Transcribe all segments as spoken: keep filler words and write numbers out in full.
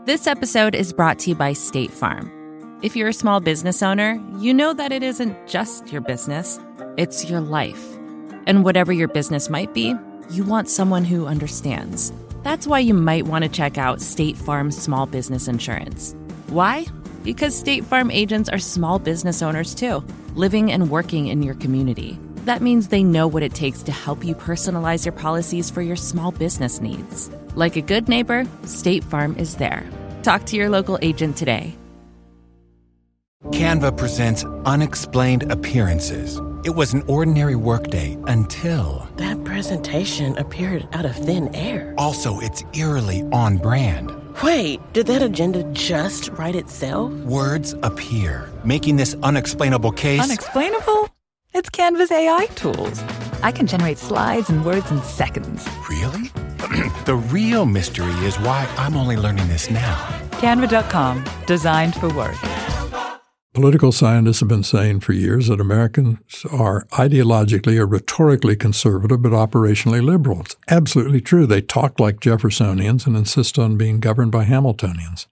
This episode is brought to you by State Farm. If you're a small business owner, you know that it isn't just your business, it's your life. And whatever your business might be, you want someone who understands. That's why you might want to check out State Farm Small Business Insurance. Why? Because State Farm agents are small business owners too, living and working in your community. That means they know what it takes to help you personalize your policies for your small business needs. Like a good neighbor, State Farm is there. Talk to your local agent today. Canva presents Unexplained Appearances. It was an ordinary workday until... That presentation appeared out of thin air. Also, it's eerily on brand. Wait, did that agenda just write itself? Words appear, making this unexplainable case... Unexplainable? It's Canva's A I tools. I can generate slides and words in seconds. Really? The real mystery is why I'm only learning this now. Canva dot com, designed for work. Political scientists have been saying for years that Americans are ideologically or rhetorically conservative but operationally liberal. It's absolutely true. They talk like Jeffersonians and insist on being governed by Hamiltonians.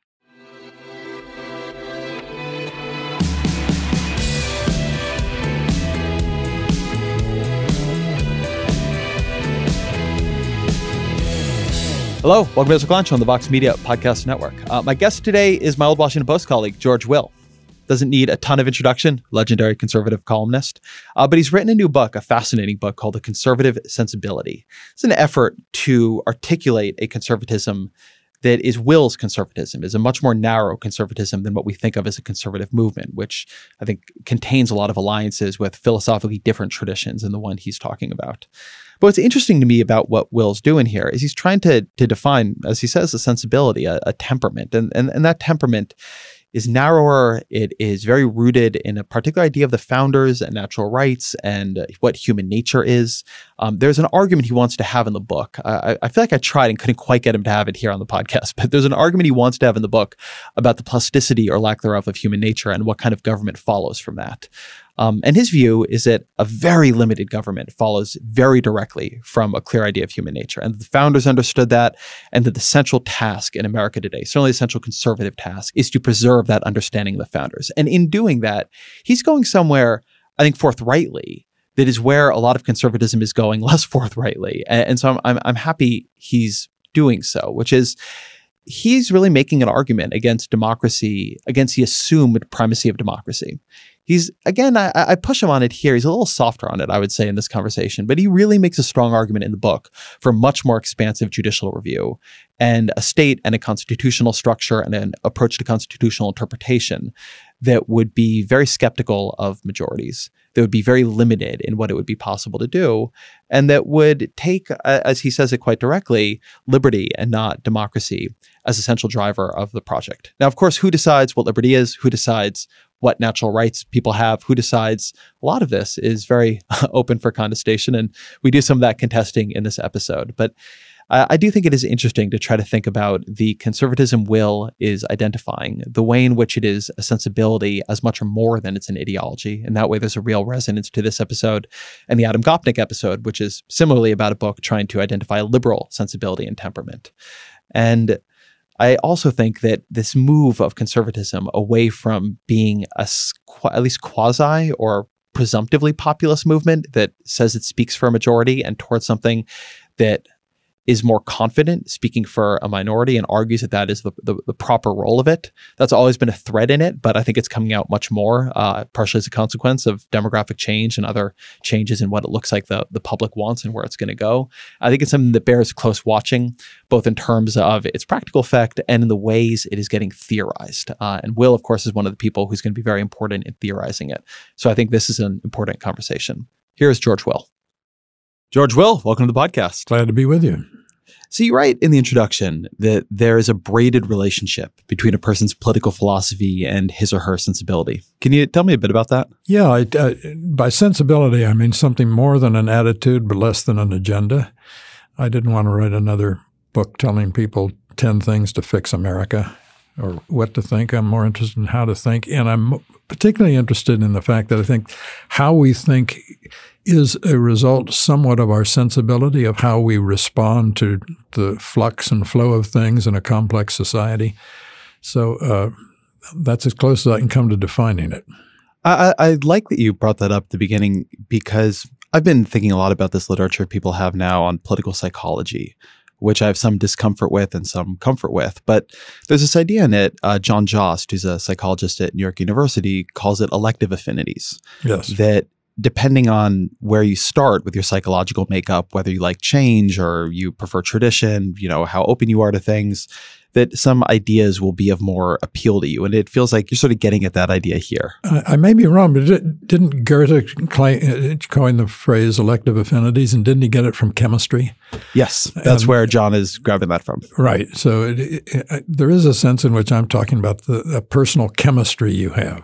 Hello, welcome to Circle Lunch on the Vox Media Podcast Network. Uh, my guest today is my old Washington Post colleague, George Will. Doesn't need a ton of introduction, legendary conservative columnist. Uh, but he's written a new book, a fascinating book called The Conservative Sensibility. It's an effort to articulate a conservatism that is Will's conservatism, is a much more narrow conservatism than what we think of as a conservative movement, which I think contains a lot of alliances with philosophically different traditions than the one he's talking about. But what's interesting to me about what Will's doing here is he's trying to to define, as he says, a sensibility, a, a temperament. And, and, and that temperament is narrower. It is very rooted in a particular idea of the founders and natural rights and what human nature is. Um, there's an argument he wants to have in the book. I, I feel like I tried and couldn't quite get him to have it here on the podcast, but there's an argument he wants to have in the book about the plasticity or lack thereof of human nature and what kind of government follows from that. Um, and his view is that a very limited government follows very directly from a clear idea of human nature. And the founders understood that, and that the central task in America today, certainly the central conservative task, is to preserve that understanding of the founders. And in doing that, he's going somewhere, I think, forthrightly, that is where a lot of conservatism is going less forthrightly. And, and so I'm, I'm, I'm happy he's doing so, which is he's really making an argument against democracy, against the assumed primacy of democracy. He's, again, I, I push him on it here. He's a little softer on it, I would say, in this conversation, but he really makes a strong argument in the book for much more expansive judicial review and a state and a constitutional structure and an approach to constitutional interpretation that would be very skeptical of majorities, that would be very limited in what it would be possible to do, and that would take, as he says it quite directly, liberty and not democracy as a central driver of the project. Now, of course, who decides what liberty is? Who decides what natural rights people have? Who decides? A lot of this is very open for contestation, and we do some of that contesting in this episode. But uh, I do think it is interesting to try to think about the conservatism Will is identifying, the way in which it is a sensibility as much or more than it's an ideology. And that way there's a real resonance to this episode and the Adam Gopnik episode, which is similarly about a book trying to identify a liberal sensibility and temperament. And I also think that this move of conservatism away from being a at least quasi or presumptively populist movement that says it speaks for a majority and towards something that is more confident, speaking for a minority, and argues that that is the, the, the proper role of it. That's always been a thread in it, but I think it's coming out much more, uh, partially as a consequence of demographic change and other changes in what it looks like the, the public wants and where it's going to go. I think it's something that bears close watching, both in terms of its practical effect and in the ways it is getting theorized. Uh, and Will, of course, is one of the people who's going to be very important in theorizing it. So I think this is an important conversation. Here's George Will. George Will, welcome to the podcast. Glad to be with you. So you write in the introduction that there is a braided relationship between a person's political philosophy and his or her sensibility. Can you tell me a bit about that? Yeah, I, uh, by sensibility, I mean something more than an attitude, but less than an agenda. I didn't want to write another book telling people ten things to fix America. or what to think. I'm more interested in how to think. And I'm particularly interested in the fact that I think how we think is a result somewhat of our sensibility, of how we respond to the flux and flow of things in a complex society. So uh, that's as close as I can come to defining it. I, I like that you brought that up at the beginning, because I've been thinking a lot about this literature people have now on political psychology, which I have some discomfort with and some comfort with. But there's this idea in it, uh, John Jost, who's a psychologist at New York University, calls it elective affinities. Yes. That depending on where you start with your psychological makeup, whether you like change or you prefer tradition, you know, how open you are to things, that some ideas will be of more appeal to you. And it feels like you're sort of getting at that idea here. I, I may be wrong, but didn't Goethe coin the phrase elective affinities, and didn't he get it from chemistry? Yes, that's and, where John is grabbing that from. Right. So it, it, it, there is a sense in which I'm talking about the, the personal chemistry you have.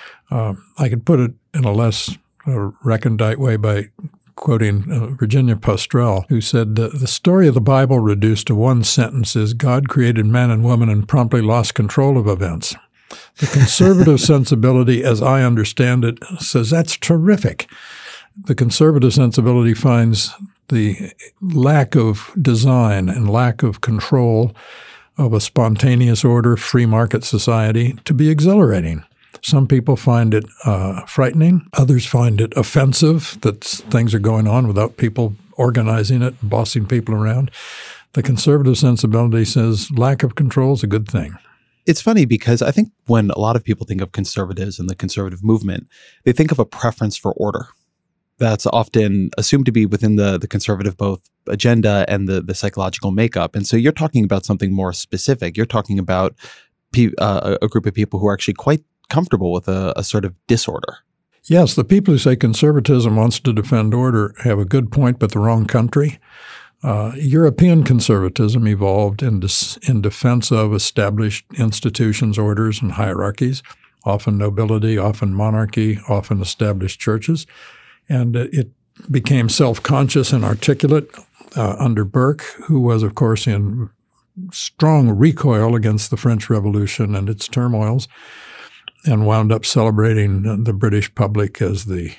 Um, I could put it in a less uh, recondite way by quoting uh, Virginia Postrel, who said, the story of the Bible reduced to one sentence is God created man and woman and promptly lost control of events. The conservative sensibility, as I understand it, says that's terrific. The conservative sensibility finds the lack of design and lack of control of a spontaneous order, free market society to be exhilarating. Some people find it uh, frightening. Others find it offensive that things are going on without people organizing it and bossing people around. The conservative sensibility says lack of control is a good thing. It's funny because I think when a lot of people think of conservatives and the conservative movement, they think of a preference for order. That's often assumed to be within the, the conservative both agenda and the, the psychological makeup. And so you're talking about something more specific. You're talking about pe- uh, a group of people who are actually quite comfortable with a, a sort of disorder. Yes, the people who say conservatism wants to defend order have a good point, but the wrong country. Uh, European conservatism evolved in, dis- in defense of established institutions, orders, and hierarchies, often nobility, often monarchy, often established churches. And it became self-conscious and articulate uh, under Burke, who was, of course, in strong recoil against the French Revolution and its turmoils, and wound up celebrating the British public as the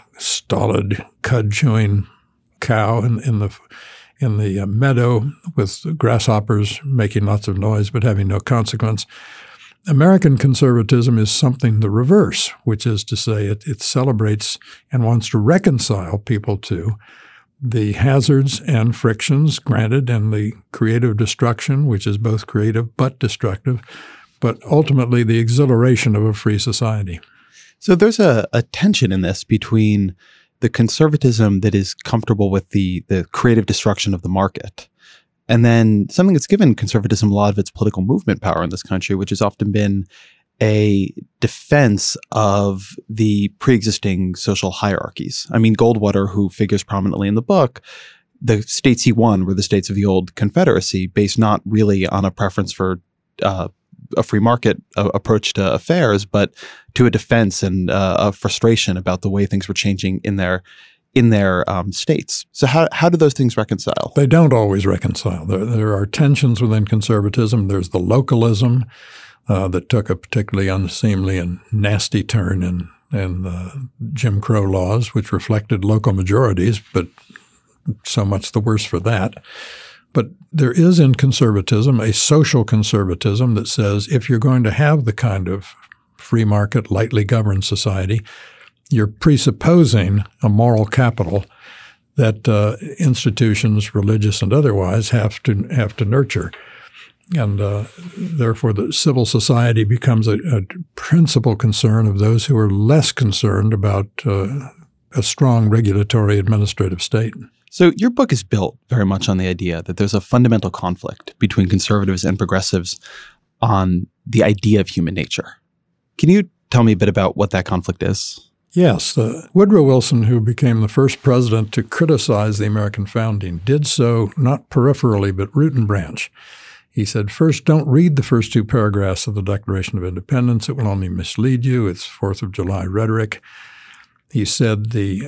stolid, cud-chewing cow in, in the in the meadow with grasshoppers making lots of noise but having no consequence. American conservatism is something the reverse, which is to say it, it celebrates and wants to reconcile people to the hazards and frictions granted and the creative destruction, which is both creative but destructive, but ultimately the exhilaration of a free society. So there's a, a tension in this between the conservatism that is comfortable with the, the creative destruction of the market, and then something that's given conservatism a lot of its political movement power in this country, which has often been a defense of the pre-existing social hierarchies. I mean, Goldwater, who figures prominently in the book, the states he won were the states of the old Confederacy, based not really on a preference for uh, a free market uh, approach to affairs, but to a defense and uh, a frustration about the way things were changing in their in their um, states. So how how do those things reconcile? They don't always reconcile. There, there are tensions within conservatism. There's the localism uh, that took a particularly unseemly and nasty turn in, in the Jim Crow laws, which reflected local majorities, but so much the worse for that. But there is in conservatism a social conservatism that says if you're going to have the kind of free market, lightly governed society, you're presupposing a moral capital that uh, institutions, religious and otherwise, have to have to nurture. And uh, therefore the civil society becomes a, a principal concern of those who are less concerned about uh, a strong regulatory administrative state. So your book is built very much on the idea that there's a fundamental conflict between conservatives and progressives on the idea of human nature. Can you tell me a bit about what that conflict is? Yes. Uh, Woodrow Wilson, who became the first president to criticize the American founding, did so not peripherally but root and branch. He said, first, don't read the first two paragraphs of the Declaration of Independence. It will only mislead you. It's Fourth of July rhetoric. He said the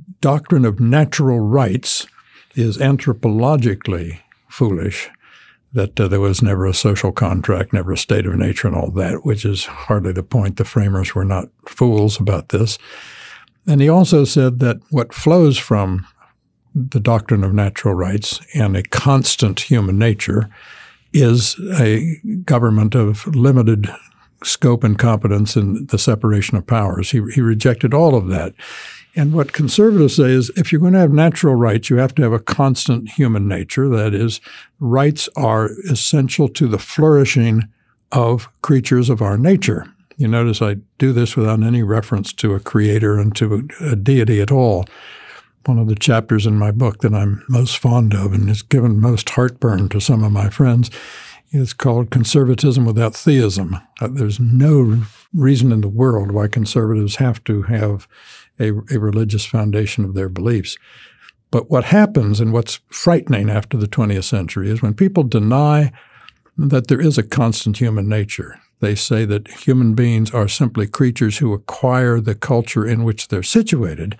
doctrine of natural rights is anthropologically foolish. that uh, there was never a social contract, never a state of nature and all that, which is hardly the point. The framers were not fools about this. And he also said that what flows from the doctrine of natural rights and a constant human nature is a government of limited scope and competence in the separation of powers. He, he rejected all of that. And what conservatives say is if you're going to have natural rights, you have to have a constant human nature. That is, rights are essential to the flourishing of creatures of our nature. You notice I do this without any reference to a creator and to a, a deity at all. One of the chapters in my book that I'm most fond of and has given most heartburn to some of my friends is called Conservatism Without Theism. Uh, there's no reason in the world why conservatives have to have a, a religious foundation of their beliefs. But what happens and what's frightening after the twentieth century is when people deny that there is a constant human nature. They say that human beings are simply creatures who acquire the culture in which they're situated.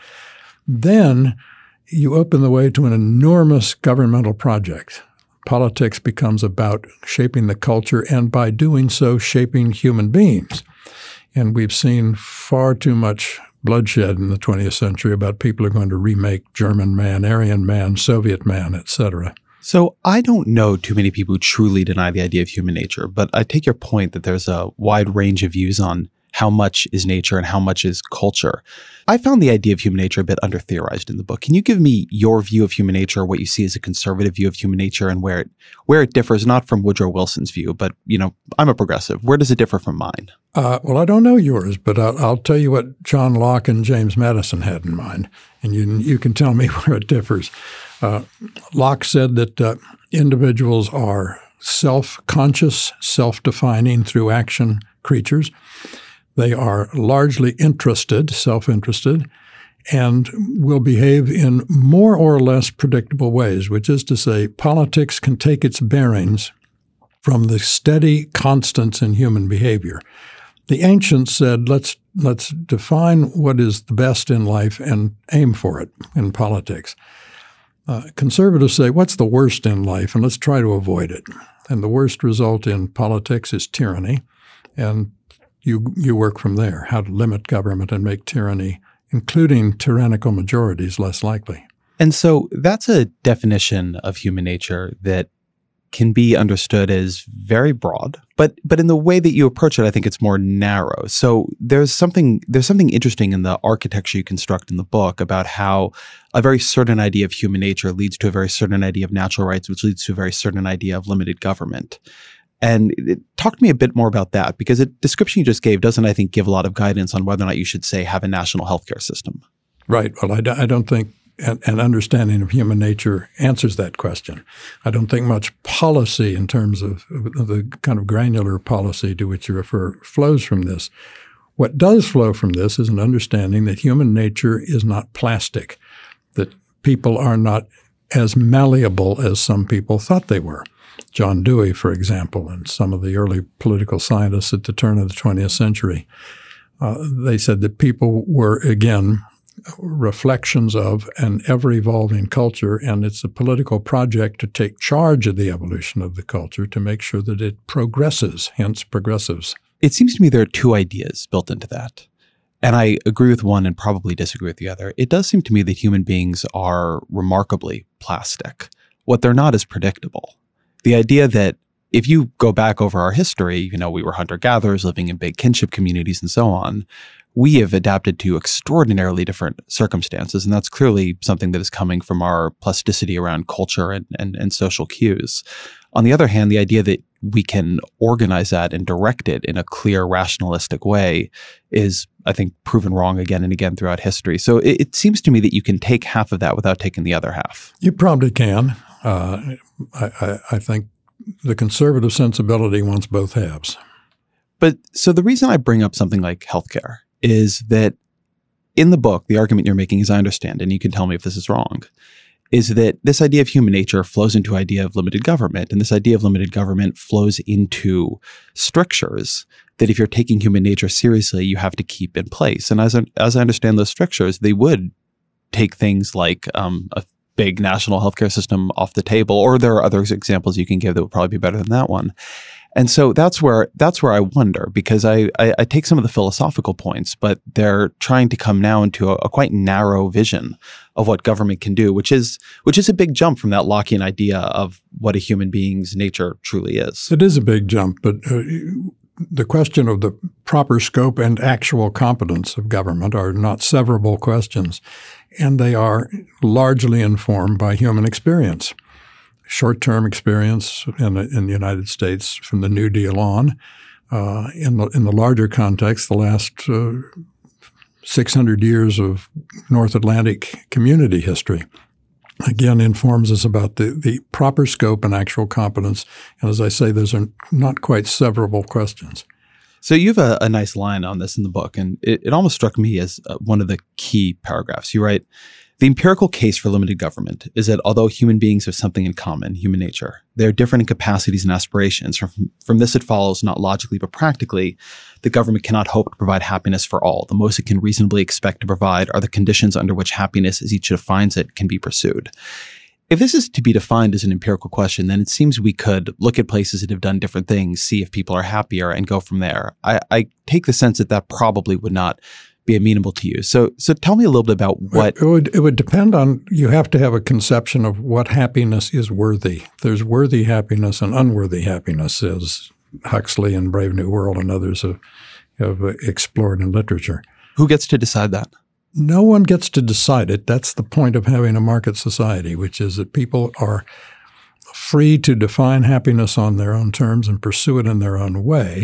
Then you open the way to an enormous governmental project. Politics becomes about shaping the culture and by doing so shaping human beings. And we've seen far too much bloodshed in the twentieth century about people who are going to remake German man, Aryan man, Soviet man, et cetera. So I don't know too many people who truly deny the idea of human nature, but I take your point that there's a wide range of views on how much is nature and how much is culture. I found the idea of human nature a bit under-theorized in the book. Can you give me your view of human nature, what you see as a conservative view of human nature, and where it where it differs, not from Woodrow Wilson's view, but, you know, I'm a progressive. Where does it differ from mine? Uh, well, I don't know yours, but I'll, I'll tell you what John Locke and James Madison had in mind, and you, you can tell me where it differs. Uh, Locke said that uh, individuals are self-conscious, self-defining through action creatures. They are largely interested, self-interested, and will behave in more or less predictable ways, which is to say politics can take its bearings from the steady constants in human behavior. The ancients said, let's let's define what is the best in life and aim for it in politics. Uh, conservatives say, what's the worst in life, and let's try to avoid it. And the worst result in politics is tyranny, and You you work from there, how to limit government and make tyranny, including tyrannical majorities, less likely. And so that's a definition of human nature that can be understood as very broad, but but in the way that you approach it, I think it's more narrow. So there's something there's something interesting in the architecture you construct in the book about how a very certain idea of human nature leads to a very certain idea of natural rights, which leads to a very certain idea of limited government. And it, talk to me a bit more about that, because the description you just gave doesn't, I think, give a lot of guidance on whether or not you should, say, have a national healthcare system. Right. Well, I, do, I don't think an, an understanding of human nature answers that question. I don't think much policy in terms of, of the kind of granular policy to which you refer flows from this. What does flow from this is an understanding that human nature is not plastic, that people are not as malleable as some people thought they were. John Dewey, for example, and some of the early political scientists at the turn of the twentieth century, uh, they said that people were, again, reflections of an ever-evolving culture, and it's a political project to take charge of the evolution of the culture to make sure that it progresses, hence progressives. It seems to me there are two ideas built into that. And I agree with one and probably disagree with the other. It does seem to me that human beings are remarkably plastic. What they're not is predictable. The idea that if you go back over our history, you know, we were hunter-gatherers living in big kinship communities and so on, we have adapted to extraordinarily different circumstances. And that's clearly something that is coming from our plasticity around culture and, and, and social cues. On the other hand, the idea that we can organize that and direct it in a clear, rationalistic way is, I think, proven wrong again and again throughout history. So it, it seems to me that you can take half of that without taking the other half. You probably can. Uh, I, I, I think the conservative sensibility wants both halves. But so the reason I bring up something like healthcare is that in the book, the argument you're making, as I understand, and you can tell me if this is wrong, is that this idea of human nature flows into idea of limited government. And this idea of limited government flows into strictures that if you're taking human nature seriously, you have to keep in place. And as I, as I understand those strictures, they would take things like um, a big national healthcare system off the table, or there are other examples you can give that would probably be better than that one. And so that's where that's where I wonder, because I, I, I take some of the philosophical points, but they're trying to come now into a, a quite narrow vision of what government can do, which is which is a big jump from that Lockean idea of what a human being's nature truly is. It is a big jump, but uh, the question of the proper scope and actual competence of government are not severable questions, and they are largely informed by human experience. Short-term experience in the, in the United States from the New Deal on. Uh, in the in the larger context, the last uh, six hundred years of North Atlantic community history, again, informs us about the, the proper scope and actual competence. And as I say, those are not quite severable questions. So you have a, a nice line on this in the book, and it, it almost struck me as uh, one of the key paragraphs. You write, "The empirical case for limited government is that although human beings have something in common, human nature, they are different in capacities and aspirations. From, from this it follows, not logically but practically, the government cannot hope to provide happiness for all. The most it can reasonably expect to provide are the conditions under which happiness, as each defines it, can be pursued." If this is to be defined as an empirical question, then it seems we could look at places that have done different things, see if people are happier, and go from there. I, I take the sense that that probably would not be amenable to you. So so tell me a little bit about what… It would, it would depend on, you have to have a conception of what happiness is worthy. There's worthy happiness and unworthy happiness, as Huxley and Brave New World and others have, have explored in literature. Who gets to decide that? No one gets to decide it. That's the point of having a market society, which is that people are free to define happiness on their own terms and pursue it in their own way.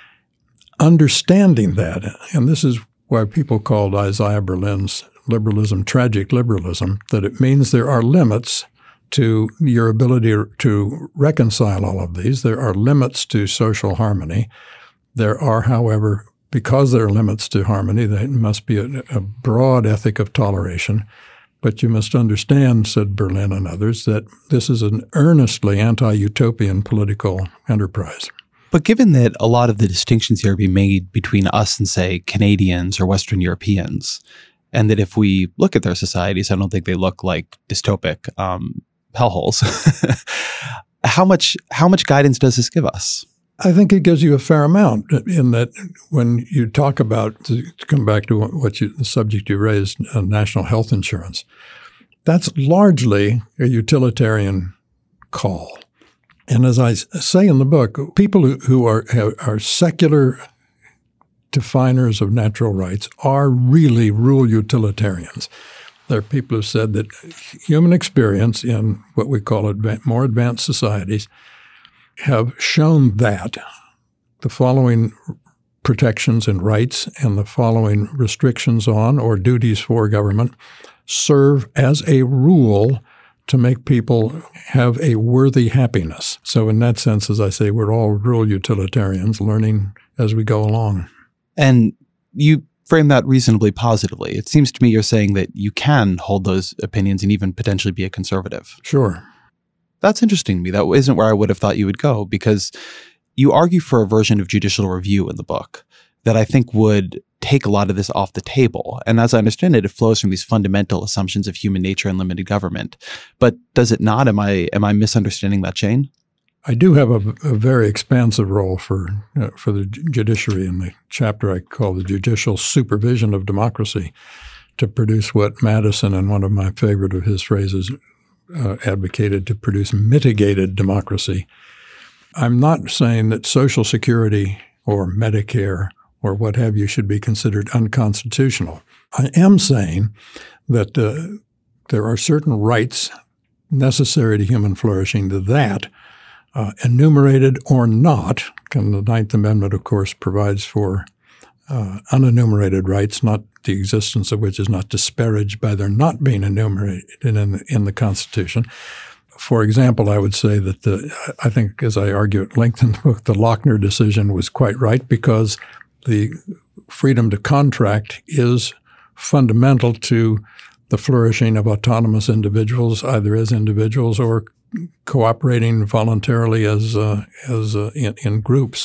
Understanding that, and this is why people called Isaiah Berlin's liberalism tragic liberalism, that it means there are limits to your ability to reconcile all of these. There are limits to social harmony. There are, however, because there are limits to harmony, there must be a, a broad ethic of toleration. But you must understand, said Berlin and others, that this is an earnestly anti-utopian political enterprise. But given that a lot of the distinctions here be made between us and, say, Canadians or Western Europeans, and that if we look at their societies, I don't think they look like dystopic um, hellholes, how much how much guidance does this give us? I think it gives you a fair amount in that when you talk about, to come back to what you, the subject you raised, uh, national health insurance, that's largely a utilitarian call. And as I say in the book, people who, who are, are secular definers of natural rights are really rule utilitarians. There are people who said that human experience in what we call adva- more advanced societies have shown that the following protections and rights and the following restrictions on or duties for government serve as a rule to make people have a worthy happiness. So in that sense, as I say, we're all rule utilitarians learning as we go along. And you frame that reasonably positively. It seems to me you're saying that you can hold those opinions and even potentially be a conservative. Sure. That's interesting to me. That isn't where I would have thought you would go, because you argue for a version of judicial review in the book that I think would take a lot of this off the table. And as I understand it, it flows from these fundamental assumptions of human nature and limited government. But does it not? Am I am I misunderstanding that chain? I do have a, a very expansive role for uh, for the judiciary in the chapter I call the judicial supervision of democracy, to produce what Madison, and one of my favorite of his phrases, Uh, advocated, to produce mitigated democracy. I'm not saying that Social Security or Medicare or what have you should be considered unconstitutional. I am saying that uh, there are certain rights necessary to human flourishing that, uh, enumerated or not, and the Ninth Amendment, of course, provides for uh, unenumerated rights, not the existence of which is not disparaged by their not being enumerated in the, in the Constitution. For example, I would say that the, I think, as I argue at length in the book, the Lochner decision was quite right, because the freedom to contract is fundamental to the flourishing of autonomous individuals, either as individuals or cooperating voluntarily as uh, as uh, in, in groups.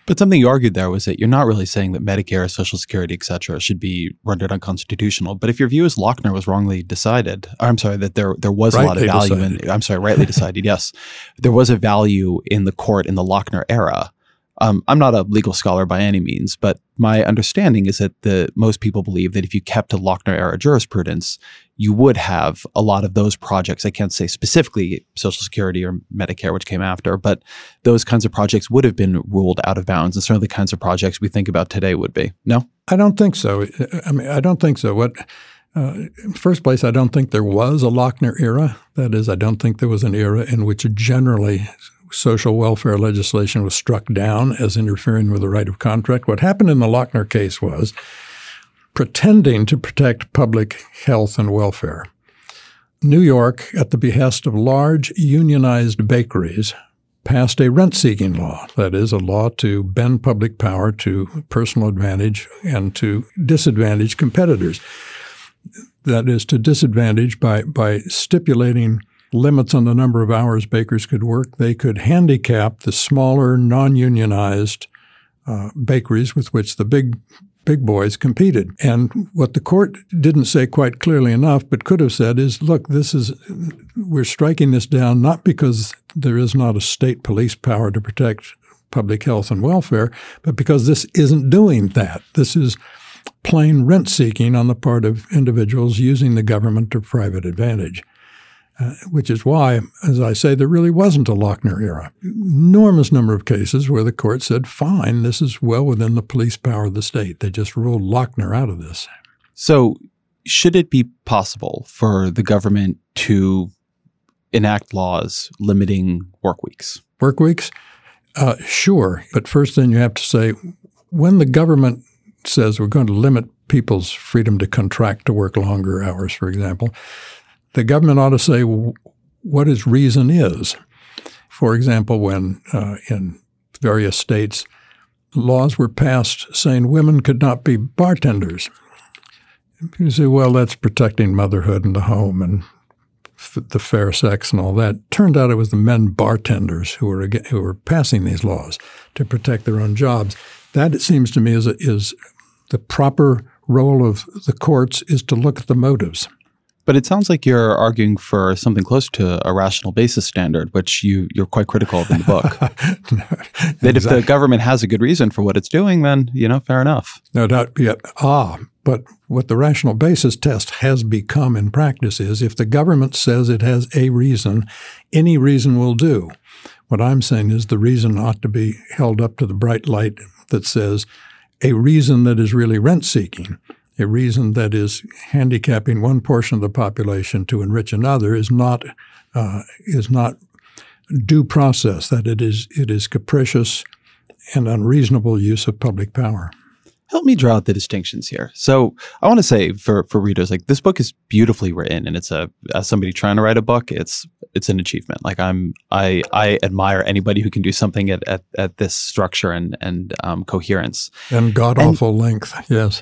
But something you argued there was that you're not really saying that Medicare, Social Security, et cetera, should be rendered unconstitutional. But if your view is Lochner was wrongly decided, or I'm sorry, that there there was rightly a lot of value decided. in, I'm sorry, rightly decided, yes. There was a value in the court in the Lochner era. Um, I'm not a legal scholar by any means, but my understanding is that the most people believe that if you kept to Lochner era jurisprudence, you would have a lot of those projects. I can't say specifically Social Security or Medicare, which came after, but those kinds of projects would have been ruled out of bounds, and certainly the kinds of projects we think about today would be. No? I don't think so. I mean, I don't think so. What, uh, in the first place, I don't think there was a Lochner era. That is, I don't think there was an era in which generally social welfare legislation was struck down as interfering with the right of contract. What happened in the Lochner case was pretending to protect public health and welfare. New York, at the behest of large unionized bakeries, passed a rent-seeking law. That is, a law to bend public power to personal advantage and to disadvantage competitors. That is, to disadvantage by, by stipulating limits on the number of hours bakers could work. They could handicap the smaller, non-unionized uh, bakeries with which the big big boys competed. And what the court didn't say quite clearly enough, but could have said is, look, this is we're striking this down not because there is not a state police power to protect public health and welfare, but because this isn't doing that. This is plain rent-seeking on the part of individuals using the government to private advantage. Uh, which is why, as I say, there really wasn't a Lochner era. Enormous number of cases where the court said, fine, this is well within the police power of the state. They just ruled Lochner out of this. So should it be possible for the government to enact laws limiting work weeks? Work weeks? Uh, sure. But first then you have to say, when the government says we're going to limit people's freedom to contract to work longer hours, for example, the government ought to say what its reason is. For example, when uh, in various states laws were passed saying women could not be bartenders, you say, well, that's protecting motherhood and the home and f- the fair sex and all that. Turned out it was the men bartenders who were who were passing these laws to protect their own jobs. That, it seems to me, is is the proper role of the courts is to look at the motives. But it sounds like you're arguing for something close to a rational basis standard, which you, you're quite critical of in the book. No, that exactly. If the government has a good reason for what it's doing, then, you know, fair enough. No doubt. Yet, ah, but what the rational basis test has become in practice is if the government says it has a reason, any reason will do. What I'm saying is the reason ought to be held up to the bright light that says a reason that is really rent-seeking, a reason that is handicapping one portion of the population to enrich another is not uh, is not due process, that it is it is capricious and unreasonable use of public power. Help me draw out the distinctions here. So I want to say for, for readers, like this book is beautifully written, and it's a as somebody trying to write a book, it's it's an achievement. Like I'm I I admire anybody who can do something at at, at this structure and and um, coherence and god awful length. Yes.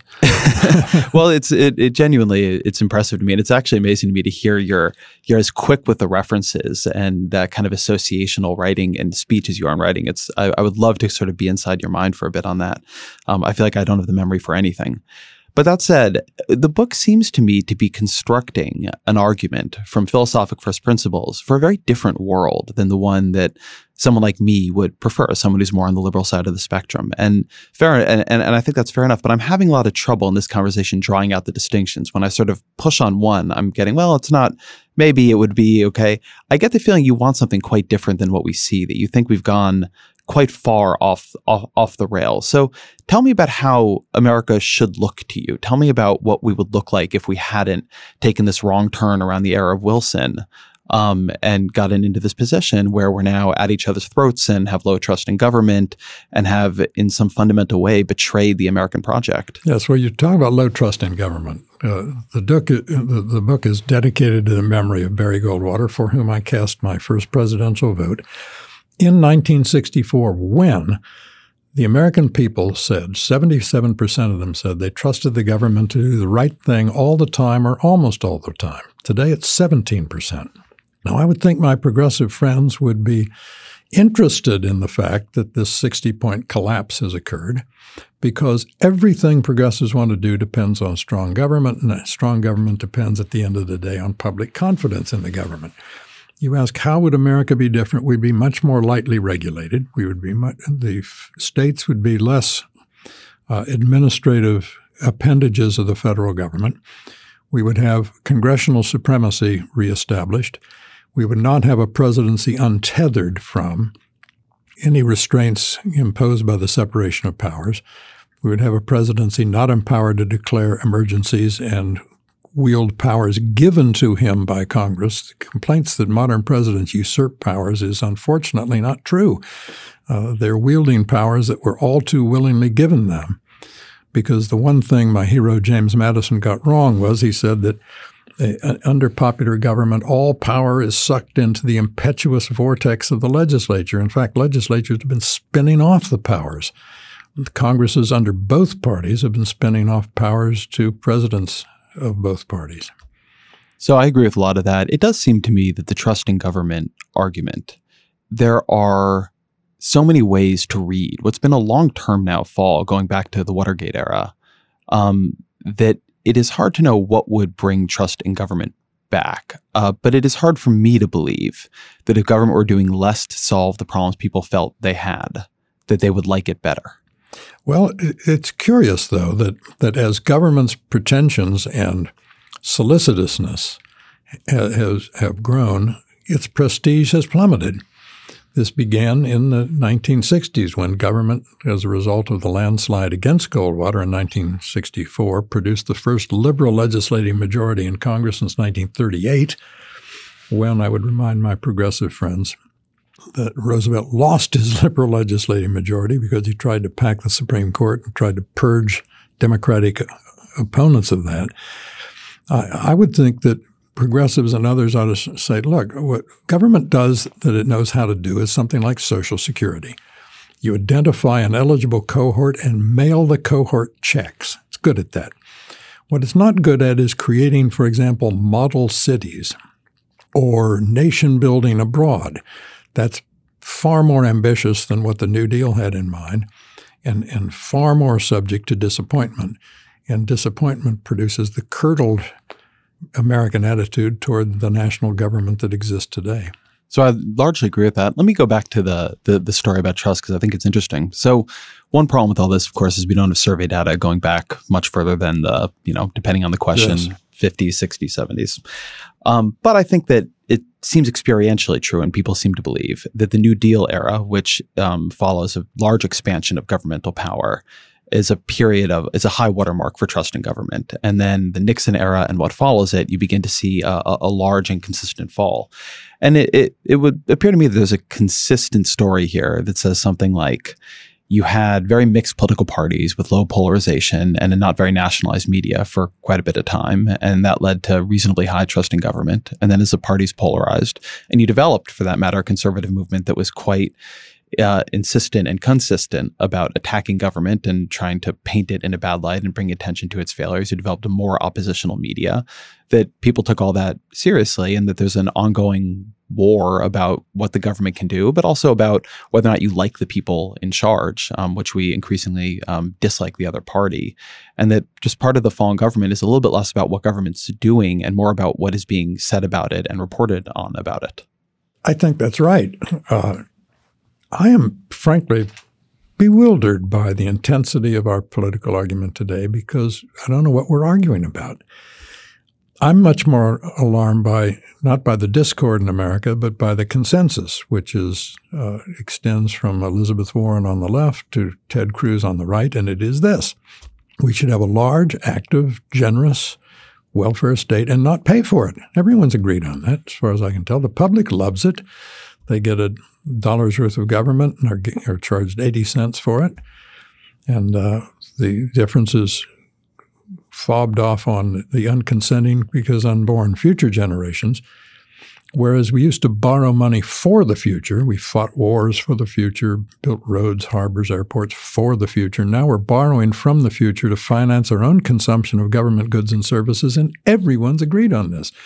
Well, it's it, it genuinely it's impressive to me, and it's actually amazing to me to hear you're you're as quick with the references and that kind of associational writing and speech as you are in writing. It's I, I would love to sort of be inside your mind for a bit on that. Um, I feel like I don't of the memory for anything. But that said, the book seems to me to be constructing an argument from philosophic first principles for a very different world than the one that someone like me would prefer, someone who's more on the liberal side of the spectrum. And fair, and, and, and I think that's fair enough, but I'm having a lot of trouble in this conversation drawing out the distinctions. When I sort of push on one, I'm getting, well, it's not, maybe it would be okay. I get the feeling you want something quite different than what we see, that you think we've gone quite far off, off off the rails. So tell me about how America should look to you. Tell me about what we would look like if we hadn't taken this wrong turn around the era of Wilson um, and gotten into this position where we're now at each other's throats and have low trust in government and have in some fundamental way betrayed the American project. Yes, well, you're talking about low trust in government. Uh, the, book, the, the book is dedicated to the memory of Barry Goldwater, for whom I cast my first presidential vote. In nineteen sixty-four, when the American people said, seventy-seven percent of them said they trusted the government to do the right thing all the time or almost all the time. Today it's seventeen percent. Now, I would think my progressive friends would be interested in the fact that this sixty-point collapse has occurred because everything progressives want to do depends on strong government, and a strong government depends at the end of the day on public confidence in the government. You ask, how would America be different? We'd be much more lightly regulated. We would be much, the f- states would be less uh, administrative appendages of the federal government. We would have congressional supremacy reestablished. We would not have a presidency untethered from any restraints imposed by the separation of powers. We would have a presidency not empowered to declare emergencies and wield powers given to him by Congress. The complaints that modern presidents usurp powers is unfortunately not true. Uh, they're wielding powers that were all too willingly given them. Because the one thing my hero James Madison got wrong was he said that uh, under popular government, all power is sucked into the impetuous vortex of the legislature. In fact, legislatures have been spinning off the powers. The Congresses under both parties have been spinning off powers to presidents of both parties. So I agree with a lot of that. It does seem to me that the trust in government argument, there are so many ways to read what's been a long-term now fall, going back to the Watergate era, um, that it is hard to know what would bring trust in government back. Uh, but it is hard for me to believe that if government were doing less to solve the problems people felt they had, that they would like it better. Well, it's curious, though, that, that as government's pretensions and solicitousness has have grown, its prestige has plummeted. This began in the nineteen sixties when government, as a result of the landslide against Goldwater in nineteen sixty-four, produced the first liberal legislative majority in Congress since nineteen thirty-eight, when I would remind my progressive friends that Roosevelt lost his liberal legislative majority because he tried to pack the Supreme Court and tried to purge Democratic opponents of that. I, I would think that progressives and others ought to say, look, what government does that it knows how to do is something like Social Security. You identify an eligible cohort and mail the cohort checks. It's good at that. What it's not good at is creating, for example, model cities or nation building abroad. That's far more ambitious than what the New Deal had in mind and, and far more subject to disappointment. And disappointment produces the curdled American attitude toward the national government that exists today. So I largely agree with that. Let me go back to the the, the story about trust because I think it's interesting. So one problem with all this, of course, is we don't have survey data going back much further than the, you know, depending on the question, yes. fifties, sixties, seventies. Um, but I think that it seems experientially true, and people seem to believe that the New Deal era, which um, follows a large expansion of governmental power, is a period of, is a high watermark for trust in government. And then the Nixon era and what follows it, you begin to see a, a large and consistent fall. And it, it, it would appear to me that there's a consistent story here that says something like, you had very mixed political parties with low polarization and a not very nationalized media for quite a bit of time. And that led to reasonably high trust in government. And then as the parties polarized, and you developed, for that matter, a conservative movement that was quite uh, insistent and consistent about attacking government and trying to paint it in a bad light and bring attention to its failures. You developed a more oppositional media, that people took all that seriously, and that there's an ongoing war about what the government can do, but also about whether or not you like the people in charge, um, which we increasingly um, dislike the other party. And that just part of the fallen government is a little bit less about what government's doing and more about what is being said about it and reported on about it. I think that's right. Uh, I am frankly bewildered by the intensity of our political argument today because I don't know what we're arguing about. I'm much more alarmed by, not by the discord in America, but by the consensus, which is uh, extends from Elizabeth Warren on the left to Ted Cruz on the right, and it is this. We should have a large, active, generous welfare state and not pay for it. Everyone's agreed on that, as far as I can tell. The public loves it. They get a dollar's worth of government and are, are charged eighty cents for it. And uh, the difference is fobbed off on the unconsenting because unborn future generations, whereas we used to borrow money for the future. We fought wars for the future, built roads, harbors, airports for the future. Now we're borrowing from the future to finance our own consumption of government goods and services, and everyone's agreed on this.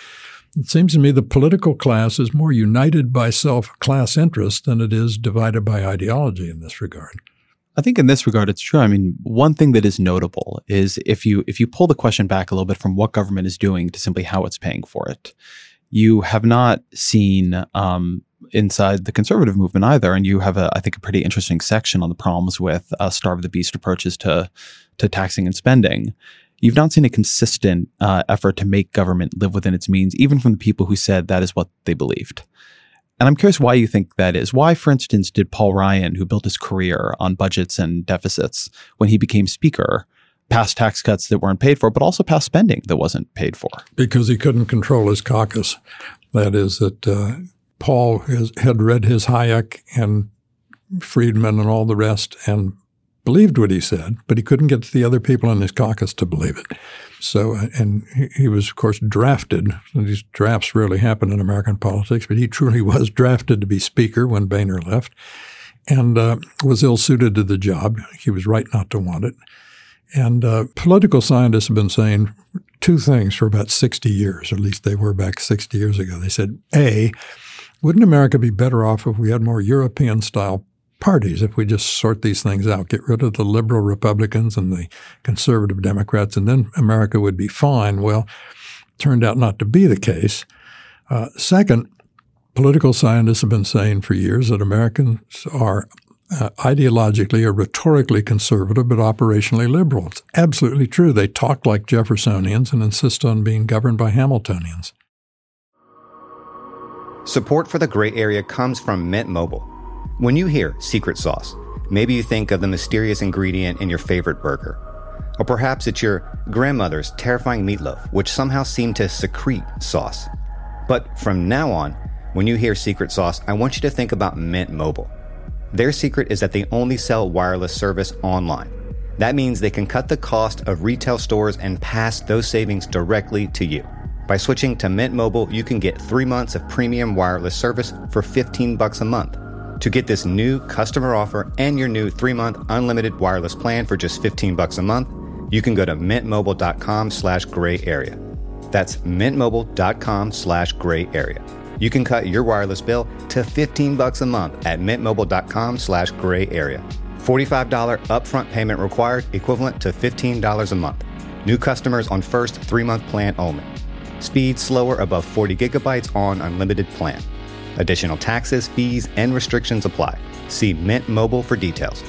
It seems to me the political class is more united by self-class interest than it is divided by ideology in this regard. I think in this regard, it's true. I mean, one thing that is notable is if you if you pull the question back a little bit from what government is doing to simply how it's paying for it, you have not seen um, inside the conservative movement either. And you have, a, I think, a pretty interesting section on the problems with uh, starve the beast approaches to to taxing and spending. You've not seen a consistent uh, effort to make government live within its means, even from the people who said that is what they believed. And I'm curious why you think that is. Why, for instance, did Paul Ryan, who built his career on budgets and deficits, when he became speaker, pass tax cuts that weren't paid for, but also pass spending that wasn't paid for? Because he couldn't control his caucus. That is that uh, Paul has, had read his Hayek and Friedman and all the rest and believed what he said, but he couldn't get the other people in his caucus to believe it. So, and he, he was, of course, drafted. These drafts rarely happen in American politics, but he truly was drafted to be speaker when Boehner left and uh, was ill-suited to the job. He was right not to want it. And uh, political scientists have been saying two things for about sixty years, or at least they were back sixty years ago. They said, A, wouldn't America be better off if we had more European-style parties, if we just sort these things out, get rid of the liberal Republicans and the conservative Democrats, and then America would be fine? Well, turned out not to be the case. Uh, second, political scientists have been saying for years that Americans are uh, ideologically or rhetorically conservative but operationally liberal. It's absolutely true. They talk like Jeffersonians and insist on being governed by Hamiltonians. Support for the Gray Area comes from Mint Mobile. When you hear secret sauce, maybe you think of the mysterious ingredient in your favorite burger. Or perhaps it's your grandmother's terrifying meatloaf, which somehow seemed to secrete sauce. But from now on, when you hear secret sauce, I want you to think about Mint Mobile. Their secret is that they only sell wireless service online. That means they can cut the cost of retail stores and pass those savings directly to you. By switching to Mint Mobile, you can get three months of premium wireless service for fifteen bucks a month. To get this new customer offer and your new three-month unlimited wireless plan for just fifteen bucks a month, you can go to mintmobile.com slash gray area. That's mintmobile.com slash gray area. You can cut your wireless bill to fifteen bucks a month at mintmobile.com slash gray area. forty-five dollars upfront payment required, equivalent to fifteen dollars a month. New customers on first three-month plan only. Speed slower above forty gigabytes on unlimited plan. Additional taxes, fees, and restrictions apply. See Mint Mobile for details.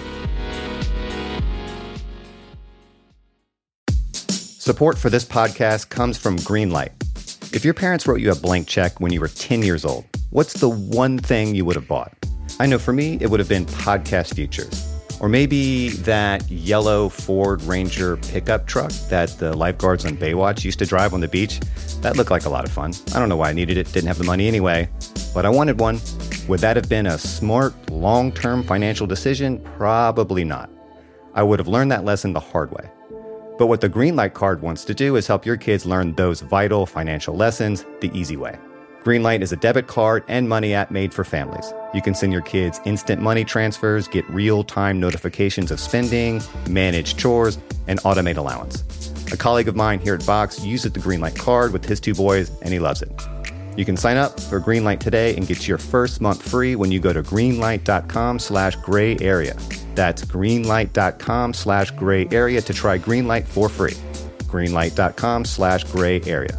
Support for this podcast comes from Greenlight. If your parents wrote you a blank check when you were ten years old, what's the one thing you would have bought? I know for me, it would have been podcast features. Or maybe that yellow Ford Ranger pickup truck that the lifeguards on Baywatch used to drive on the beach. That looked like a lot of fun. I don't know why I needed it, didn't have the money anyway, but I wanted one. Would that have been a smart, long-term financial decision? Probably not. I would have learned that lesson the hard way. But what the Greenlight card wants to do is help your kids learn those vital financial lessons the easy way. Greenlight is a debit card and money app made for families. You can send your kids instant money transfers, get real-time notifications of spending, manage chores, and automate allowance. A colleague of mine here at Vox uses the Greenlight card with his two boys, and he loves it. You can sign up for Greenlight today and get your first month free when you go to greenlight.com slash gray area. That's greenlight.com slash gray area to try Greenlight for free. Greenlight.com slash gray area.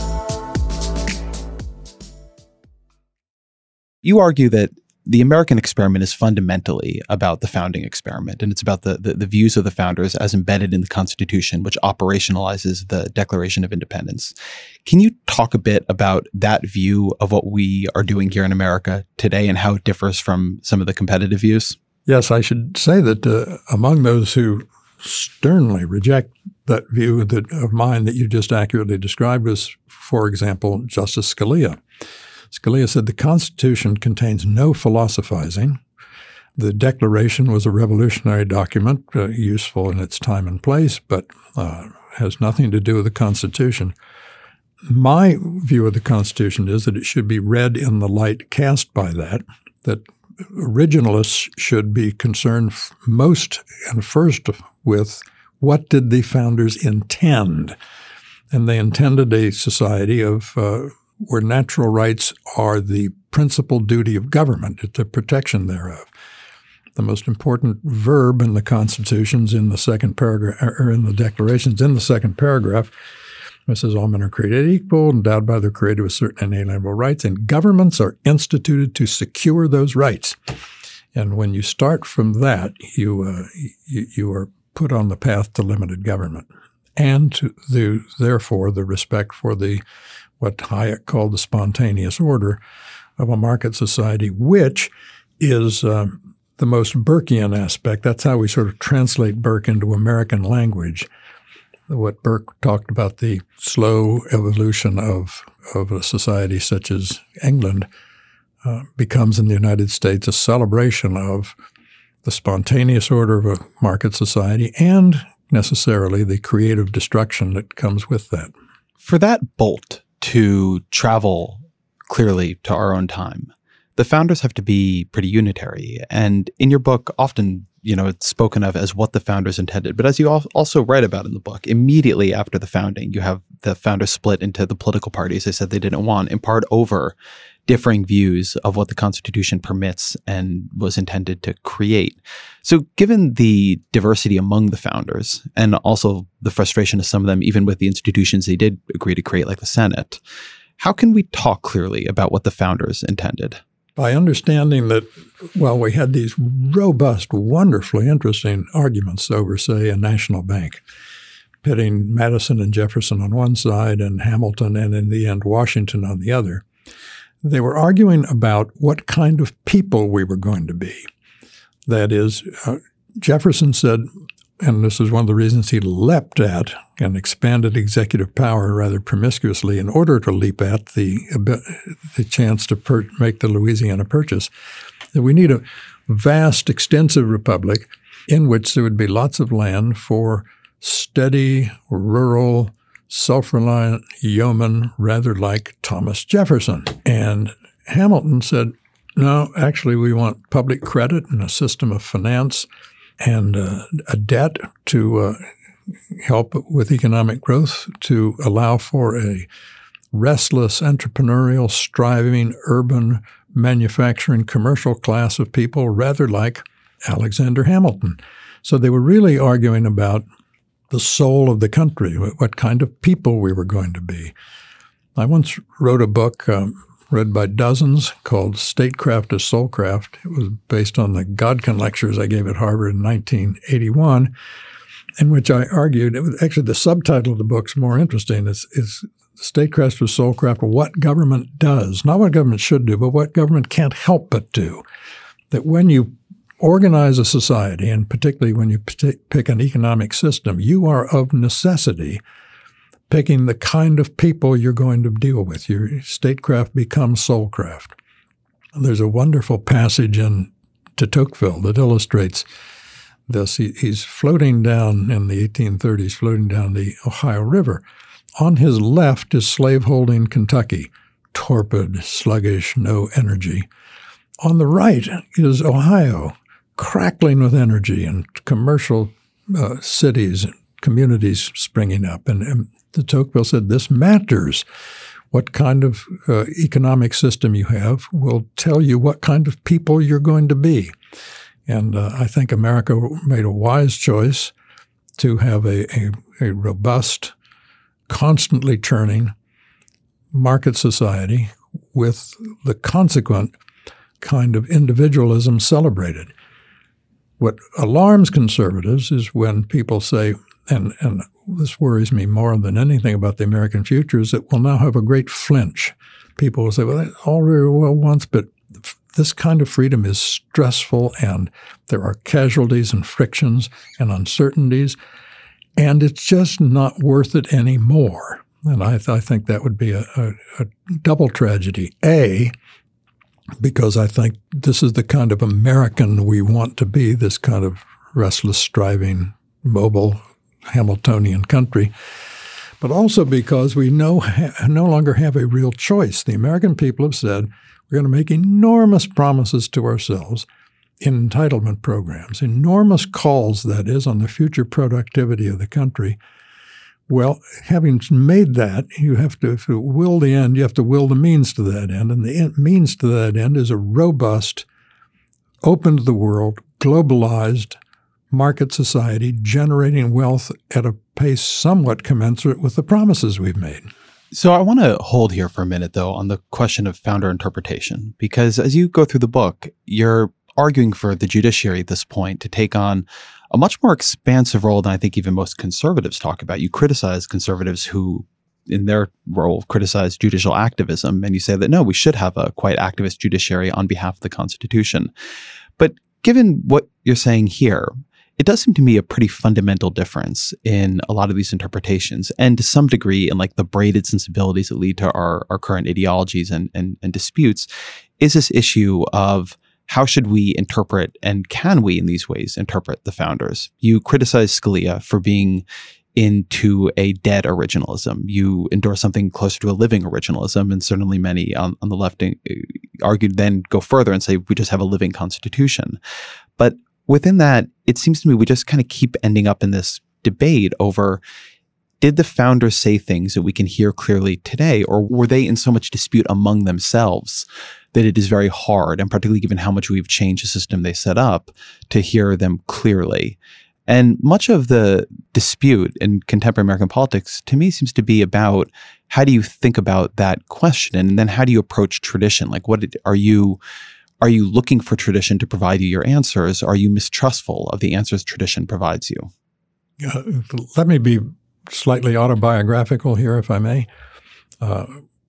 You argue that the American experiment is fundamentally about the founding experiment, and it's about the, the, the views of the founders as embedded in the Constitution, which operationalizes the Declaration of Independence. Can you talk a bit about that view of what we are doing here in America today and how it differs from some of the competitive views? Yes, I should say that uh, among those who sternly reject that view that of mine that you just accurately described was, for example, Justice Scalia. Scalia said the Constitution contains no philosophizing. The Declaration was a revolutionary document, uh, useful in its time and place, but uh, has nothing to do with the Constitution. My view of the Constitution is that it should be read in the light cast by that, that originalists should be concerned most and first with what did the founders intend. And they intended a society of uh, where natural rights are the principal duty of government, it's the protection thereof. The most important verb in the Constitution's in the second paragraph, or in the Declaration's in the second paragraph. It says all men are created equal, endowed by their Creator with certain inalienable rights, and governments are instituted to secure those rights. And when you start from that, you uh, you, you are put on the path to limited government, and to the therefore the respect for the what Hayek called the spontaneous order of a market society, which is um, the most Burkean aspect. That's how we sort of translate Burke into American language. What Burke talked about, the slow evolution of, of a society such as England, uh, becomes in the United States a celebration of the spontaneous order of a market society and necessarily the creative destruction that comes with that. For that bolt to travel clearly to our own time, the founders have to be pretty unitary. And in your book, often, you know, it's spoken of as what the founders intended. But as you also write about in the book, immediately after the founding, you have the founders split into the political parties they said they didn't want, in part over differing views of what the Constitution permits and was intended to create. So given the diversity among the founders and also the frustration of some of them, even with the institutions they did agree to create, like the Senate, how can we talk clearly about what the founders intended? By understanding that, well, we had these robust, wonderfully interesting arguments over, say, a national bank, pitting Madison and Jefferson on one side and Hamilton and, in the end, Washington on the other. They were arguing about what kind of people we were going to be. That is, uh, Jefferson said, and this is one of the reasons he leapt at and expanded executive power rather promiscuously in order to leap at the the chance to per- make the Louisiana Purchase, that we need a vast, extensive republic in which there would be lots of land for steady, rural, self-reliant yeomen, rather like Thomas Jefferson. And Hamilton said, no, actually we want public credit and a system of finance and uh, a debt to uh, help with economic growth, to allow for a restless, entrepreneurial, striving, urban, manufacturing, commercial class of people, rather like Alexander Hamilton. So they were really arguing about the soul of the country, what kind of people we were going to be. I once wrote a book um, read by dozens called Statecraft as Soulcraft. It was based on the Godkin lectures I gave at Harvard in nineteen eighty-one, in which I argued, it was actually the subtitle of the book's more interesting, is, is Statecraft as Soulcraft, what government does, not what government should do, but what government can't help but do. That when you organize a society, and particularly when you p- pick an economic system, you are of necessity picking the kind of people you're going to deal with. Your statecraft becomes soulcraft. There's a wonderful passage in de Tocqueville that illustrates this. He, he's floating down in the eighteen thirties, floating down the Ohio River. On his left is slaveholding Kentucky, torpid, sluggish, no energy. On the right is Ohio, crackling with energy, and commercial uh, cities and communities springing up. And, and de Tocqueville said, this matters. What kind of uh, economic system you have will tell you what kind of people you're going to be. And uh, I think America made a wise choice to have a, a, a robust, constantly turning market society with the consequent kind of individualism celebrated. What alarms conservatives is when people say, and, and this worries me more than anything about the American future, is that we'll now have a great flinch. People will say, well, that's all very well once, but this kind of freedom is stressful and there are casualties and frictions and uncertainties, and it's just not worth it anymore. And I, th- I think that would be a, a, a double tragedy. A, because I think this is the kind of American we want to be, this kind of restless, striving, mobile, Hamiltonian country, but also because we no, ha- no longer have a real choice. The American people have said we're going to make enormous promises to ourselves in entitlement programs, enormous calls, that is, on the future productivity of the country. Well, having made that, you have to, to will the end, you have to will the means to that end. And the end, means to that end is a robust, open to the world, globalized market society generating wealth at a pace somewhat commensurate with the promises we've made. So I want to hold here for a minute, though, on the question of founder interpretation, because as you go through the book, you're arguing for the judiciary at this point to take on a much more expansive role than I think even most conservatives talk about. You criticize conservatives who, in their role, criticize judicial activism, and you say that, no, we should have a quite activist judiciary on behalf of the Constitution. But given what you're saying here, it does seem to me a pretty fundamental difference in a lot of these interpretations, and to some degree in like the braided sensibilities that lead to our, our current ideologies and, and, and disputes, is this issue of how should we interpret, and can we in these ways interpret the founders? You criticize Scalia for being into a dead originalism. You endorse something closer to a living originalism, and certainly many on, on the left argued then go further and say we just have a living constitution. But within that, it seems to me we just kind of keep ending up in this debate over, did the founders say things that we can hear clearly today, or were they in so much dispute among themselves that it is very hard, and particularly given how much we've changed the system they set up, to hear them clearly? And much of the dispute in contemporary American politics, to me, seems to be about how do you think about that question, and then how do you approach tradition? Like, what are you... Are you looking for tradition to provide you your answers? Are you mistrustful of the answers tradition provides you? Uh, let me be slightly autobiographical here, if I may. Uh,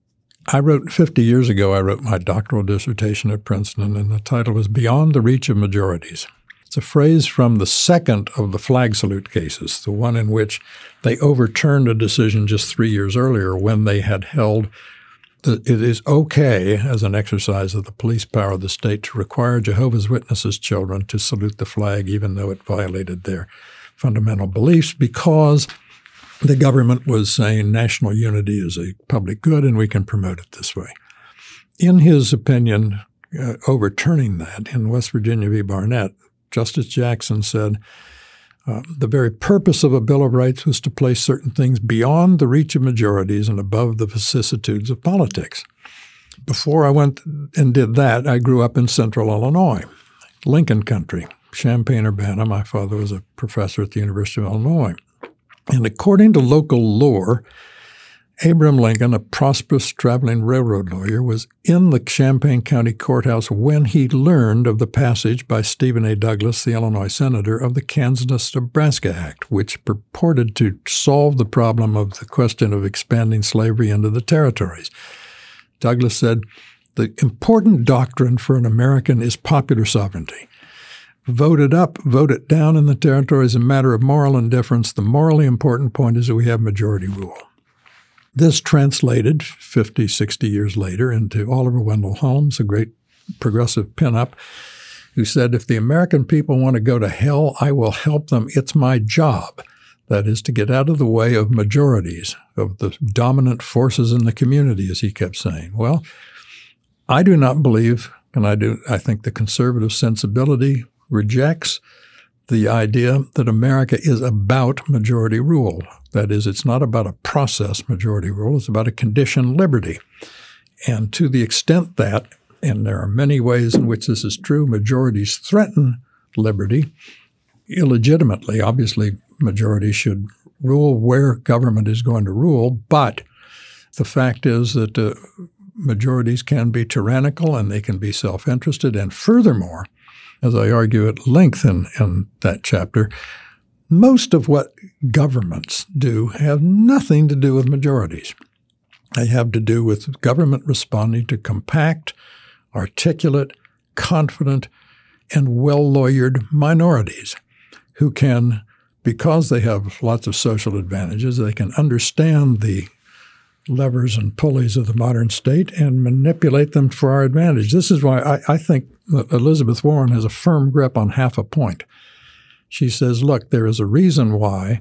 I wrote fifty years ago, I wrote my doctoral dissertation at Princeton, and the title was Beyond the Reach of Majorities. It's a phrase from the second of the flag salute cases, the one in which they overturned a decision just three years earlier when they had held that it is okay as an exercise of the police power of the state to require Jehovah's Witnesses children to salute the flag even though it violated their fundamental beliefs, because the government was saying national unity is a public good and we can promote it this way. In his opinion, uh, overturning that in West Virginia v. Barnett, Justice Jackson said, Uh, the very purpose of a Bill of Rights was to place certain things beyond the reach of majorities and above the vicissitudes of politics. Before I went and did that, I grew up in central Illinois, Lincoln country, Champaign-Urbana. My father was a professor at the University of Illinois. And according to local lore, Abraham Lincoln, a prosperous traveling railroad lawyer, was in the Champaign County Courthouse when he learned of the passage by Stephen A. Douglas, the Illinois senator, of the Kansas-Nebraska Act, which purported to solve the problem of the question of expanding slavery into the territories. Douglas said, "The important doctrine for an American is popular sovereignty. Vote it up, vote it down in the territories, a matter of moral indifference. The morally important point is that we have majority rule." This translated fifty, sixty years later into Oliver Wendell Holmes, a great progressive pinup, who said, "If the American people want to go to hell, I will help them. It's my job." That is to get out of the way of majorities, of the dominant forces in the community, as he kept saying. Well, I do not believe, and I do, I think the conservative sensibility rejects the idea that America is about majority rule. That is, it's not about a process, majority rule. It's about a condition, liberty. And to the extent that, and there are many ways in which this is true, majorities threaten liberty illegitimately. Obviously, majorities should rule where government is going to rule, but the fact is that uh, majorities can be tyrannical and they can be self-interested. And furthermore, as I argue at length in, in that chapter, most of what governments do have nothing to do with majorities. They have to do with government responding to compact, articulate, confident, and well-lawyered minorities who can, because they have lots of social advantages, they can understand the levers and pulleys of the modern state and manipulate them for our advantage. This is why I, I think Elizabeth Warren has a firm grip on half a point. She says, look, there is a reason why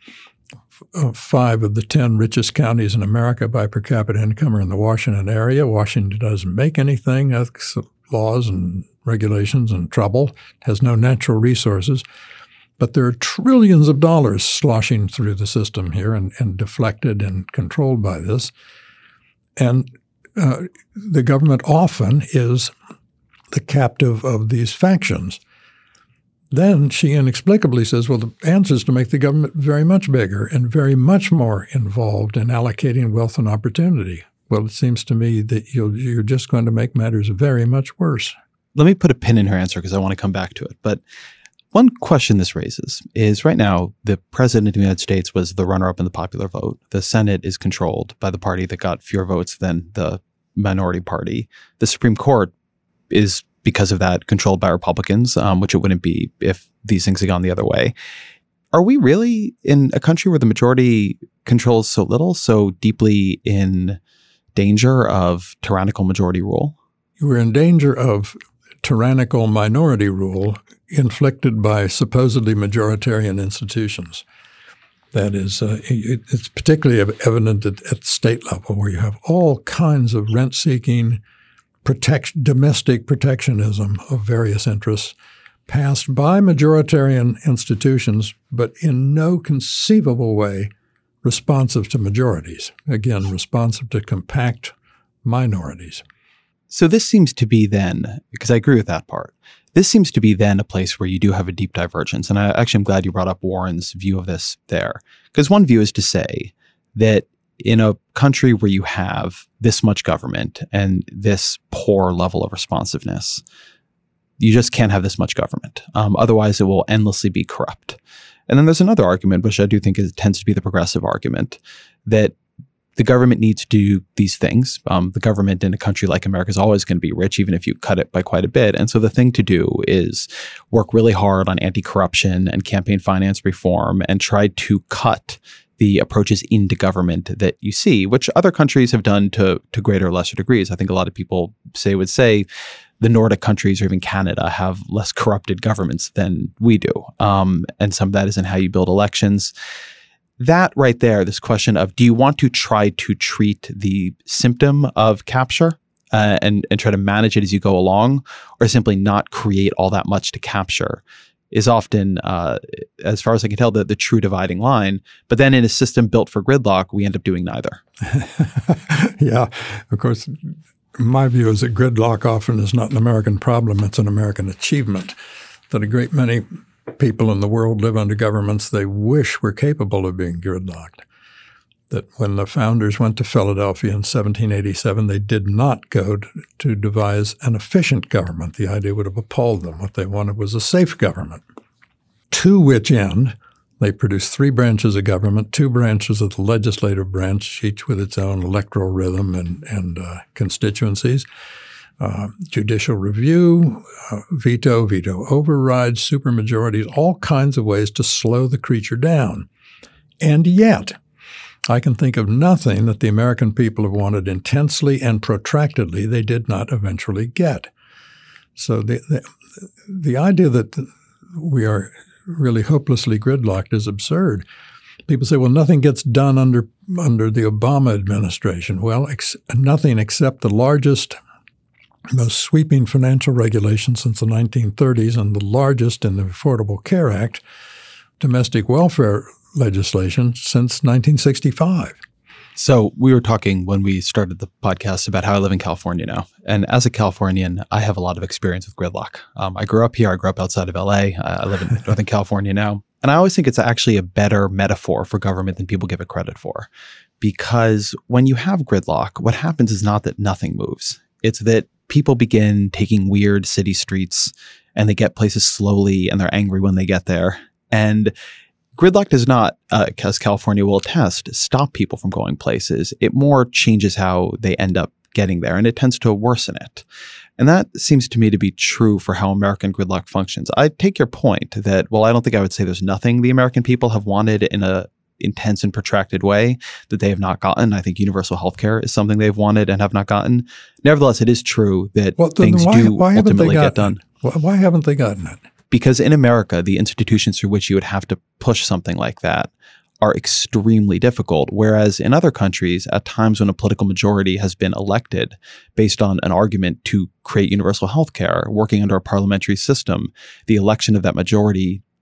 uh, five of the ten richest counties in America by per capita income are in the Washington area. Washington doesn't make anything, ethics, laws and regulations and trouble, has no natural resources. But there are trillions of dollars sloshing through the system here and, and deflected and controlled by this. And uh, the government often is the captive of these factions. Then she inexplicably says, well, the answer is to make the government very much bigger and very much more involved in allocating wealth and opportunity. Well, it seems to me that you'll, you're just going to make matters very much worse. Let me put a pin in her answer because I want to come back to it. But one question this raises is right now, the president of the United States was the runner-up in the popular vote. The Senate is controlled by the party that got fewer votes than the minority party. The Supreme Court is, because of that, controlled by Republicans, um, which it wouldn't be if these things had gone the other way. Are we really in a country where the majority controls so little, so deeply in danger of tyrannical majority rule? We're in danger of tyrannical minority rule inflicted by supposedly majoritarian institutions. That is, uh, it, it's particularly evident at, at the state level where you have all kinds of rent-seeking, protect, domestic protectionism of various interests passed by majoritarian institutions, but in no conceivable way responsive to majorities. Again, responsive to compact minorities. So this seems to be then, because I agree with that part, this seems to be then a place where you do have a deep divergence. And I actually am glad you brought up Warren's view of this there. Because one view is to say that in a country where you have this much government and this poor level of responsiveness, you just can't have this much government. Um, otherwise, it will endlessly be corrupt. And then there's another argument, which I do think is, tends to be the progressive argument, that the government needs to do these things. Um, the government in a country like America is always going to be rich, even if you cut it by quite a bit. And so the thing to do is work really hard on anti-corruption and campaign finance reform and try to cut the approaches into government that you see, which other countries have done to, to greater or lesser degrees. I think a lot of people say would say the Nordic countries or even Canada have less corrupted governments than we do. Um, and some of that is in how you build elections. That right there, this question of, do you want to try to treat the symptom of capture uh, and, and try to manage it as you go along, or simply not create all that much to capture, is often, uh, as far as I can tell, the, the true dividing line. But then in a system built for gridlock, we end up doing neither. Yeah, of course, my view is that gridlock often is not an American problem, it's an American achievement. That a great many people in the world live under governments they wish were capable of being gridlocked. That when the founders went to Philadelphia in seventeen eighty-seven, they did not go to, to devise an efficient government. The idea would have appalled them. What they wanted was a safe government, to which end they produced three branches of government, two branches of the legislative branch, each with its own electoral rhythm and, and uh, constituencies. Uh, judicial review, uh, veto, veto overrides, supermajorities, all kinds of ways to slow the creature down. And yet, I can think of nothing that the American people have wanted intensely and protractedly they did not eventually get. So the, the, the idea that we are really hopelessly gridlocked is absurd. People say, well, nothing gets done under, under the Obama administration. Well, ex- nothing except the largest most sweeping financial regulation since the nineteen thirties and the largest in the Affordable Care Act, domestic welfare legislation since nineteen sixty-five. So we were talking when we started the podcast about how I live in California now. And as a Californian, I have a lot of experience with gridlock. Um, I grew up here. I grew up outside of L A. I live in Northern California now. And I always think it's actually a better metaphor for government than people give it credit for. Because when you have gridlock, what happens is not that nothing moves. It's that people begin taking weird city streets and they get places slowly and they're angry when they get there. And gridlock does not, uh, as California will attest, stop people from going places. It more changes how they end up getting there, and it tends to worsen it. And that seems to me to be true for how American gridlock functions. I take your point that, well, I don't think I would say there's nothing the American people have wanted in a intense and protracted way that they have not gotten. I think universal health care is something they've wanted and have not gotten. Nevertheless, it is true that well, things why, do why ultimately get done. It? Why haven't they gotten it? Because in America, the institutions through which you would have to push something like that are extremely difficult. Whereas in other countries, at times when a political majority has been elected based on an argument to create universal health care, working under a parliamentary system, the election of that majority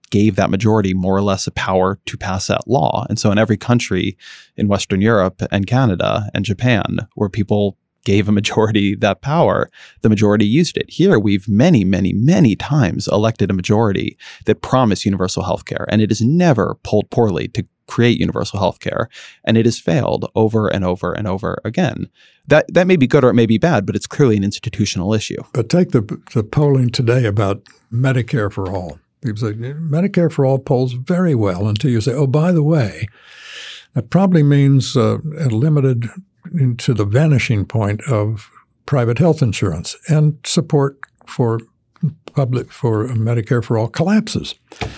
gave that majority more or less a power to pass that law. And so in every country in Western Europe and Canada and Japan where people gave a majority that power, the majority used it. Here, we've many, many, many times elected a majority that promised universal health care, and it has never polled poorly to create universal health care, and it has failed over and over and over again. That that may be good or it may be bad, but it's clearly an institutional issue. But take the, the polling today about Medicare for all. People say, Medicare for all polls very well until you say, oh, by the way, that probably means uh, a limited to the vanishing point of private health insurance, and support for public for Medicare for all collapses.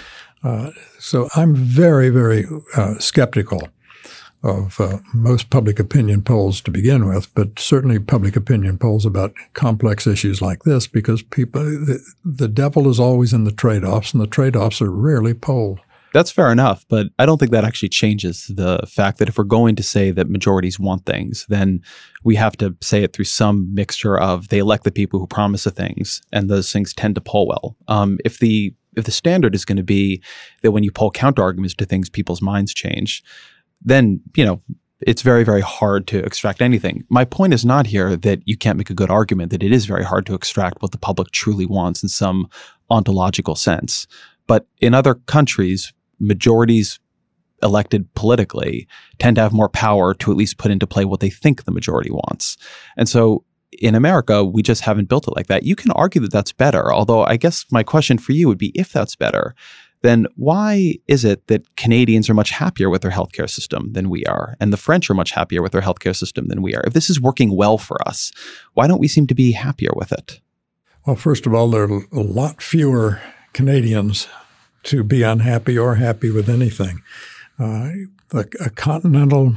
Uh, so I'm very, very uh, skeptical of uh, most public opinion polls to begin with, but certainly public opinion polls about complex issues like this, because people the, the devil is always in the trade-offs, and the trade-offs are rarely polled. That's fair enough, but I don't think that actually changes the fact that if we're going to say that majorities want things, then we have to say it through some mixture of they elect the people who promise the things, and those things tend to poll well. Um, if the if the standard is going to be that when you poll counter-arguments to things, people's minds change, then, you know, it's very, very hard to extract anything. My point is not here that you can't make a good argument that it is very hard to extract what the public truly wants in some ontological sense. But in other countries, majorities elected politically tend to have more power to at least put into play what they think the majority wants. And so in America, we just haven't built it like that. You can argue that that's better, although I guess my question for you would be, if that's better, then why is it that Canadians are much happier with their healthcare system than we are, and the French are much happier with their healthcare system than we are? If this is working well for us, why don't we seem to be happier with it? Well, first of all, there are a lot fewer Canadians to be unhappy or happy with anything. Uh, a, a continental,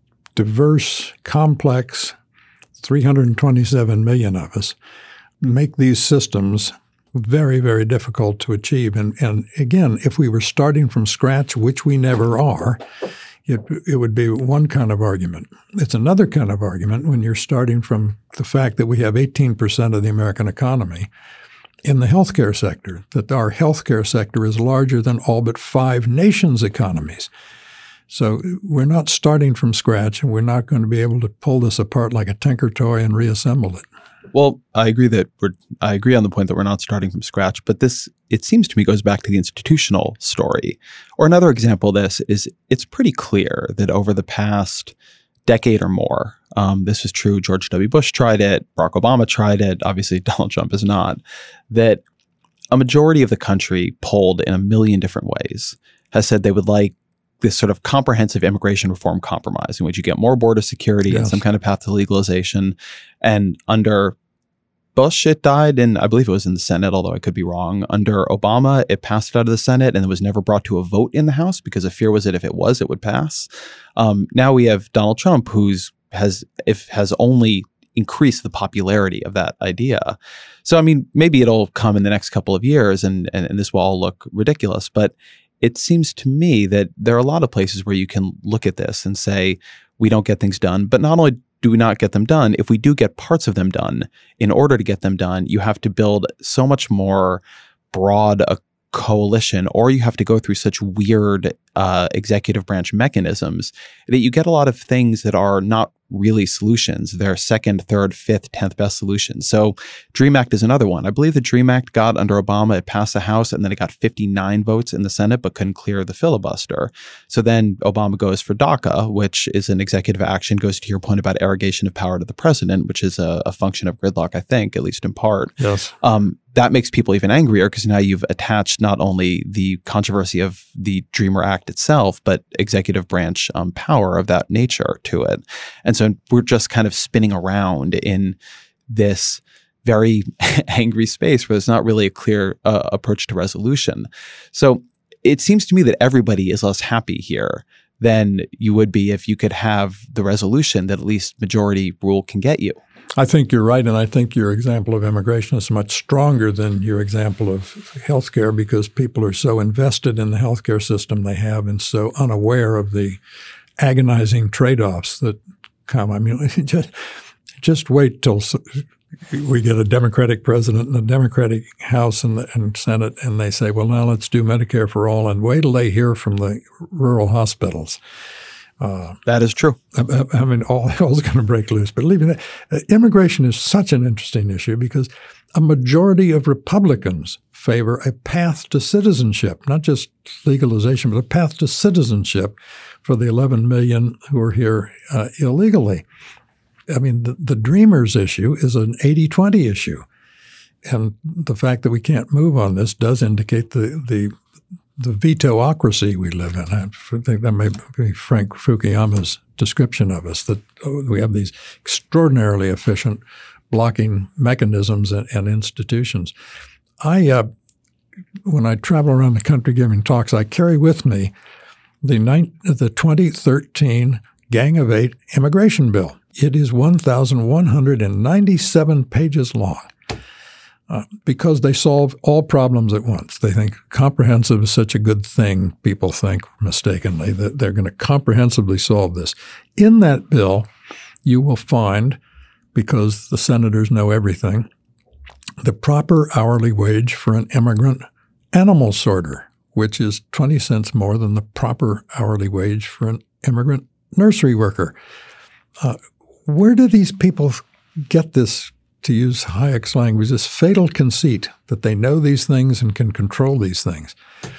diverse, complex, three hundred twenty-seven million of us, make these systems very, very difficult to achieve. And, and again, if we were starting from scratch, which we never are, it, it would be one kind of argument. It's another kind of argument when you're starting from the fact that we have eighteen percent of the American economy in the healthcare sector, that our healthcare sector is larger than all but five nations' economies. So we're not starting from scratch, and we're not going to be able to pull this apart like a Tinker toy and reassemble it. Well, I agree that we're, I agree on the point that we're not starting from scratch, but this, it seems to me, goes back to the institutional story. Or another example of this is it's pretty clear that over the past decade or more, um, this was true, George W. Bush tried it, Barack Obama tried it, obviously Donald Trump is not, that a majority of the country polled in a million different ways has said they would like this sort of comprehensive immigration reform compromise in which you get more border security yes. and some kind of path to legalization. And under Bush, it died in, I believe it was in the Senate, although I could be wrong. Under Obama, it passed out of the Senate and it was never brought to a vote in the House because the fear was that if it was, it would pass. Um, now we have Donald Trump, who's has if has only increased the popularity of that idea. So, I mean, maybe it'll come in the next couple of years and, and, and this will all look ridiculous, but it seems to me that there are a lot of places where you can look at this and say, we don't get things done. But not only do we not get them done, if we do get parts of them done, in order to get them done, you have to build so much more broad a coalition, or you have to go through such weird uh, executive branch mechanisms that you get a lot of things that are not really solutions. They're second, third, fifth, tenth best solutions. So DREAM Act is another one. I believe the DREAM Act got under Obama, it passed the House, and then it got fifty-nine votes in the Senate, but couldn't clear the filibuster. So then Obama goes for DACA, which is an executive action, goes to your point about arrogation of power to the president, which is a, a function of gridlock, I think, at least in part. Yes. Um, that makes people even angrier because now you've attached not only the controversy of the DREAMer Act itself, but executive branch um, power of that nature to it. And so we're just kind of spinning around in this very angry space where there's not really a clear uh, approach to resolution. So it seems to me that everybody is less happy here than you would be if you could have the resolution that at least majority rule can get you. I think you're right, and I think your example of immigration is much stronger than your example of healthcare because people are so invested in the healthcare system they have and so unaware of the agonizing trade-offs that come. I mean, just just wait till we get a Democratic president and a Democratic House and, the, and Senate, and they say, well, now let's do Medicare for all, and wait till they hear from the rural hospitals. Uh, that is true. I, I mean, all hell's going to break loose. But leaving that, uh, immigration is such an interesting issue because a majority of Republicans favor a path to citizenship, not just legalization, but a path to citizenship for the eleven million who are here uh, illegally. I mean, the, the Dreamers issue is an eighty twenty issue. And the fact that we can't move on this does indicate the the, the veto-ocracy we live in. I think that may be Frank Fukuyama's description of us, that we have these extraordinarily efficient blocking mechanisms and, and institutions. I, uh, when I travel around the country giving talks, I carry with me the, nine, the twenty thirteen Gang of Eight immigration bill. It is one thousand one hundred ninety-seven pages long uh, because they solve all problems at once. They think comprehensive is such a good thing, people think mistakenly, that they're going to comprehensively solve this. In that bill, you will find, because the senators know everything, the proper hourly wage for an immigrant animal sorter, which is twenty cents more than the proper hourly wage for an immigrant nursery worker. Uh, Where do these people get this, to use Hayek's language, this fatal conceit that they know these things and can control these things?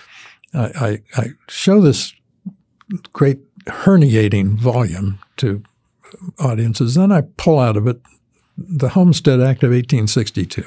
I, I, I show this great herniating volume to audiences. Then I pull out of it the Homestead Act of eighteen sixty-two.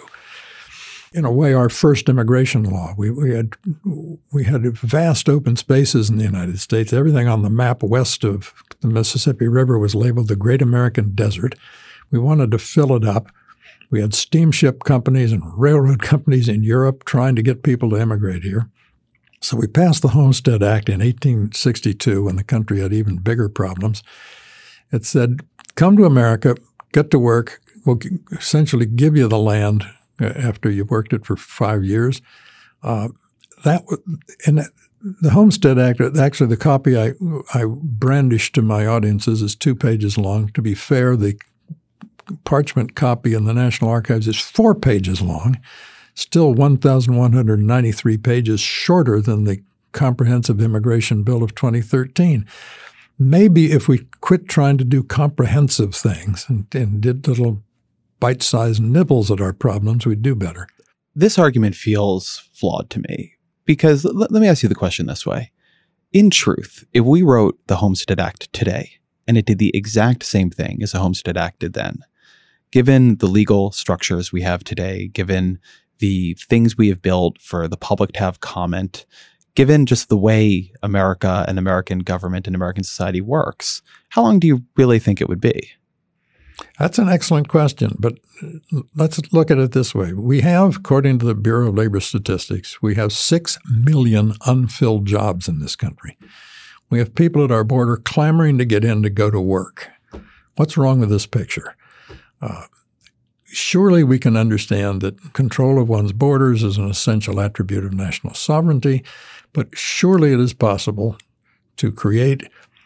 In a way, our first immigration law. We, we had we had vast open spaces in the United States. Everything on the map west of the Mississippi River was labeled the Great American Desert. We wanted to fill it up. We had steamship companies and railroad companies in Europe trying to get people to immigrate here. So we passed the Homestead Act in eighteen sixty-two when the country had even bigger problems. It said, come to America, get to work, we'll essentially give you the land after you've worked it for five years. Uh, that and that, the Homestead Act, actually the copy I, I brandish to my audiences is two pages long. To be fair, the parchment copy in the National Archives is four pages long, still one thousand one hundred ninety-three pages shorter than the Comprehensive Immigration Bill of twenty thirteen. Maybe if we quit trying to do comprehensive things and, and did little bite-sized nibbles at our problems, we'd do better. This argument feels flawed to me because l- let me ask you the question this way. In truth, if we wrote the Homestead Act today and it did the exact same thing as the Homestead Act did then, given the legal structures we have today, given the things we have built for the public to have comment, given just the way America and American government and American society works, how long do you really think it would be? That's an excellent question, but let's look at it this way. We have, according to the Bureau of Labor Statistics, we have six million unfilled jobs in this country. We have people at our border clamoring to get in to go to work. What's wrong with this picture? Uh, surely we can understand that control of one's borders is an essential attribute of national sovereignty, but surely it is possible to create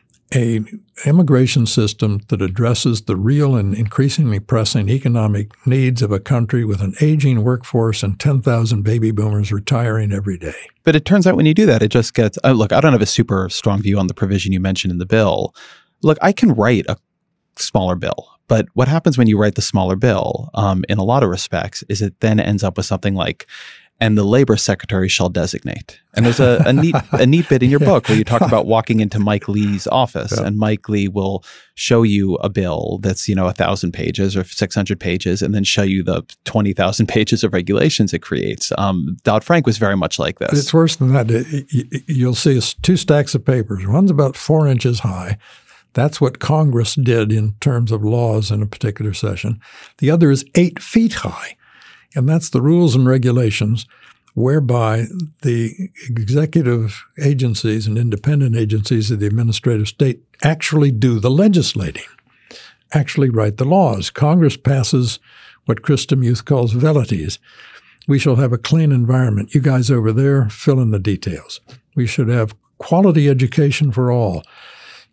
an immigration system that addresses the real and increasingly pressing economic needs of a country with an aging workforce and ten thousand baby boomers retiring every day. But it turns out when you do that, it just gets uh, – look, I don't have a super strong view on the provision you mentioned in the bill. Look, I can write a smaller bill, but what happens when you write the smaller bill um, in a lot of respects is it then ends up with something like – and the labor secretary shall designate. And there's a, a neat a neat bit in your book where you talk about walking into Mike Lee's office, yeah. and Mike Lee will show you a bill that's, you know, a thousand pages or six hundred pages, and then show you the twenty thousand pages of regulations it creates. Um, Dodd-Frank was very much like this. It's worse than that. You'll see two stacks of papers. One's about four inches high. That's what Congress did in terms of laws in a particular session. The other is eight feet high. And that's the rules and regulations whereby the executive agencies and independent agencies of the administrative state actually do the legislating, actually write the laws. Congress passes what Chris DeMuth calls velities. We shall have a clean environment. You guys over there, fill in the details. We should have quality education for all.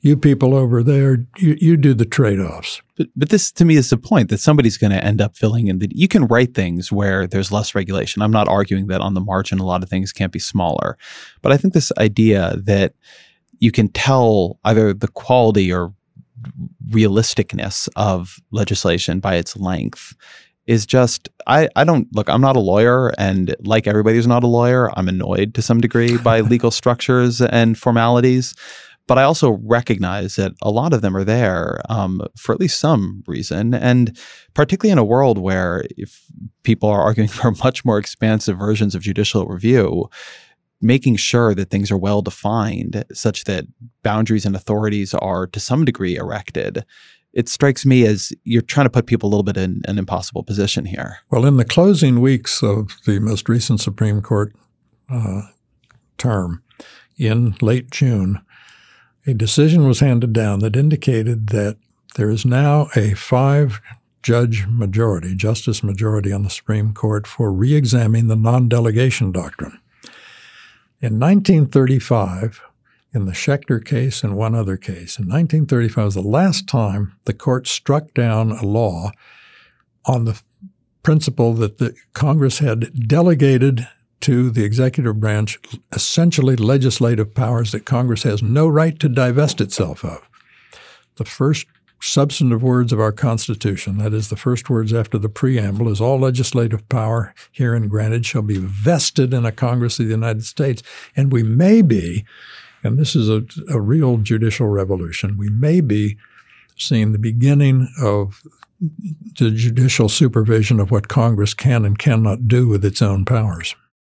You people over there, you, you do the trade-offs. But, but this, to me, is the point that somebody's going to end up filling in. The, you can write things where there's less regulation. I'm not arguing that on the margin a lot of things can't be smaller. But I think this idea that you can tell either the quality or realisticness of legislation by its length is just, I, I don't, look, I'm not a lawyer, and like everybody who's not a lawyer, I'm annoyed to some degree by legal structures and formalities. But I also recognize that a lot of them are there um, for at least some reason. And particularly in a world where if people are arguing for much more expansive versions of judicial review, making sure that things are well defined such that boundaries and authorities are to some degree erected, it strikes me as you're trying to put people a little bit in an impossible position here. Well, in the closing weeks of the most recent Supreme Court uh, term in late June, a decision was handed down that indicated that there is now a five-judge majority, justice majority on the Supreme Court for re-examining the non-delegation doctrine. In nineteen thirty-five, in the Schechter case and one other case, in nineteen thirty-five was the last time the court struck down a law on the principle that the Congress had delegated to the executive branch essentially legislative powers that Congress has no right to divest itself of. The first substantive words of our Constitution, that is the first words after the preamble, is all legislative power herein granted shall be vested in a Congress of the United States. And we may be, and this is a, a real judicial revolution, we may be seeing the beginning of the judicial supervision of what Congress can and cannot do with its own powers.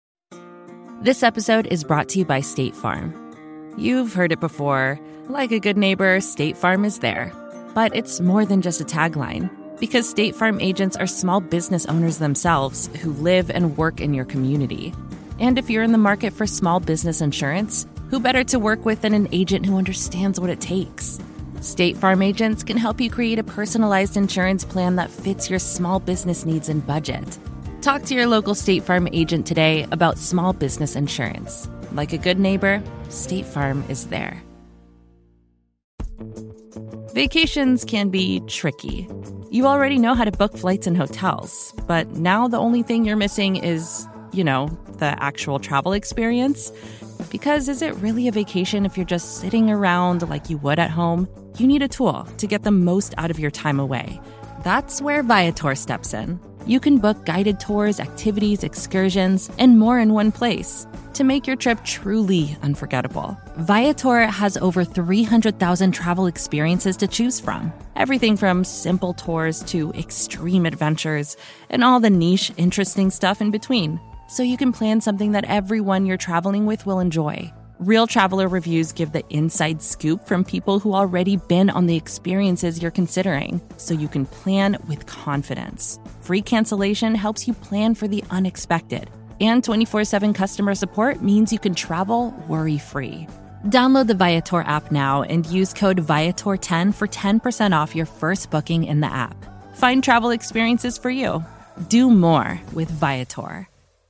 This episode is brought to you by State Farm. You've heard it before. Like a good neighbor, State Farm is there. But it's more than just a tagline, because State Farm agents are small business owners themselves who live and work in your community. And if you're in the market for small business insurance, who better to work with than an agent who understands what it takes? State Farm agents can help you create a personalized insurance plan that fits your small business needs and budget. Talk to your local State Farm agent today about small business insurance. Like a good neighbor, State Farm is there. Vacations can be tricky. You already know how to book flights and hotels, but now the only thing you're missing is, you know, the actual travel experience. Because is it really a vacation if you're just sitting around like you would at home? You need a tool to get the most out of your time away. That's where Viator steps in. You can book guided tours, activities, excursions, and more in one place to make your trip truly unforgettable. Viator has over three hundred thousand travel experiences to choose from. Everything from simple tours to extreme adventures and all the niche, interesting stuff in between. So you can plan something that everyone you're traveling with will enjoy. Real traveler reviews give the inside scoop from people who already been on the experiences you're considering, so you can plan with confidence. Free cancellation helps you plan for the unexpected. And twenty-four seven customer support means you can travel worry-free. Download the Viator app now and use code Viator ten for ten percent off your first booking in the app. Find travel experiences for you. Do more with Viator.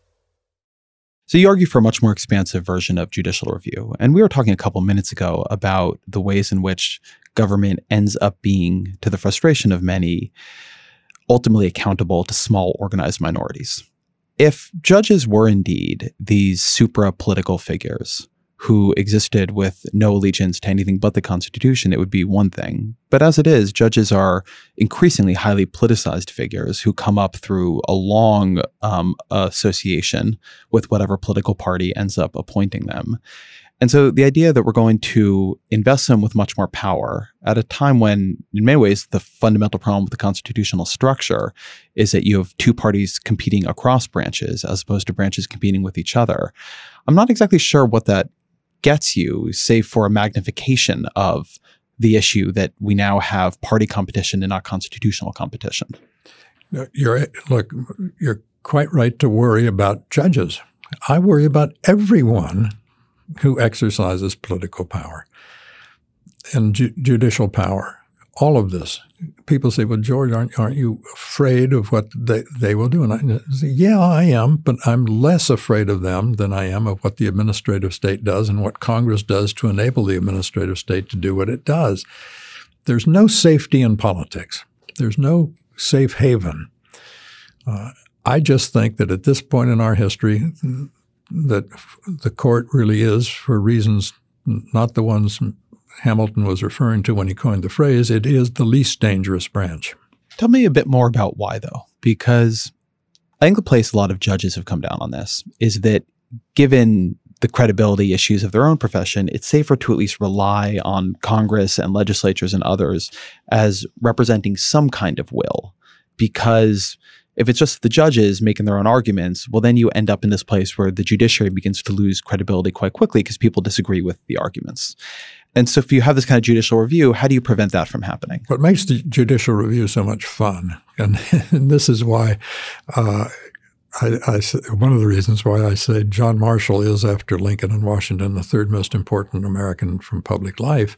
So you argue for a much more expansive version of judicial review. And we were talking a couple minutes ago about the ways in which government ends up being, to the frustration of many, ultimately accountable to small organized minorities. If judges were indeed these supra-political figures who existed with no allegiance to anything but the Constitution, it would be one thing. But as it is, judges are increasingly highly politicized figures who come up through a long um, association with whatever political party ends up appointing them. And so the idea that we're going to invest them with much more power at a time when, in many ways, the fundamental problem with the constitutional structure is that you have two parties competing across branches as opposed to branches competing with each other. I'm not exactly sure what that gets you, save for a magnification of the issue that we now have party competition and not constitutional competition. You're, look, you're quite right to worry about judges. I worry about everyone who exercises political power and ju- judicial power. all of this. People say, well, George, aren't, aren't you afraid of what they, they will do? And I say, yeah, I am, but I'm less afraid of them than I am of what the administrative state does and what Congress does to enable the administrative state to do what it does. There's no safety in politics. There's no safe haven. Uh, I just think that at this point in our history, that the court really is, for reasons not the ones Hamilton was referring to when he coined the phrase, it is the least dangerous branch. Tell me a bit more about why, though, because I think the place a lot of judges have come down on this is that given the credibility issues of their own profession, it's safer to at least rely on Congress and legislatures and others as representing some kind of will. Because if it's just the judges making their own arguments, well, then you end up in this place where the judiciary begins to lose credibility quite quickly because people disagree with the arguments. And so if you have this kind of judicial review, how do you prevent that from happening? What makes the judicial review so much fun, and, and this is why uh, I, I, one of the reasons why I say John Marshall is, after Lincoln and Washington, the third most important American from public life,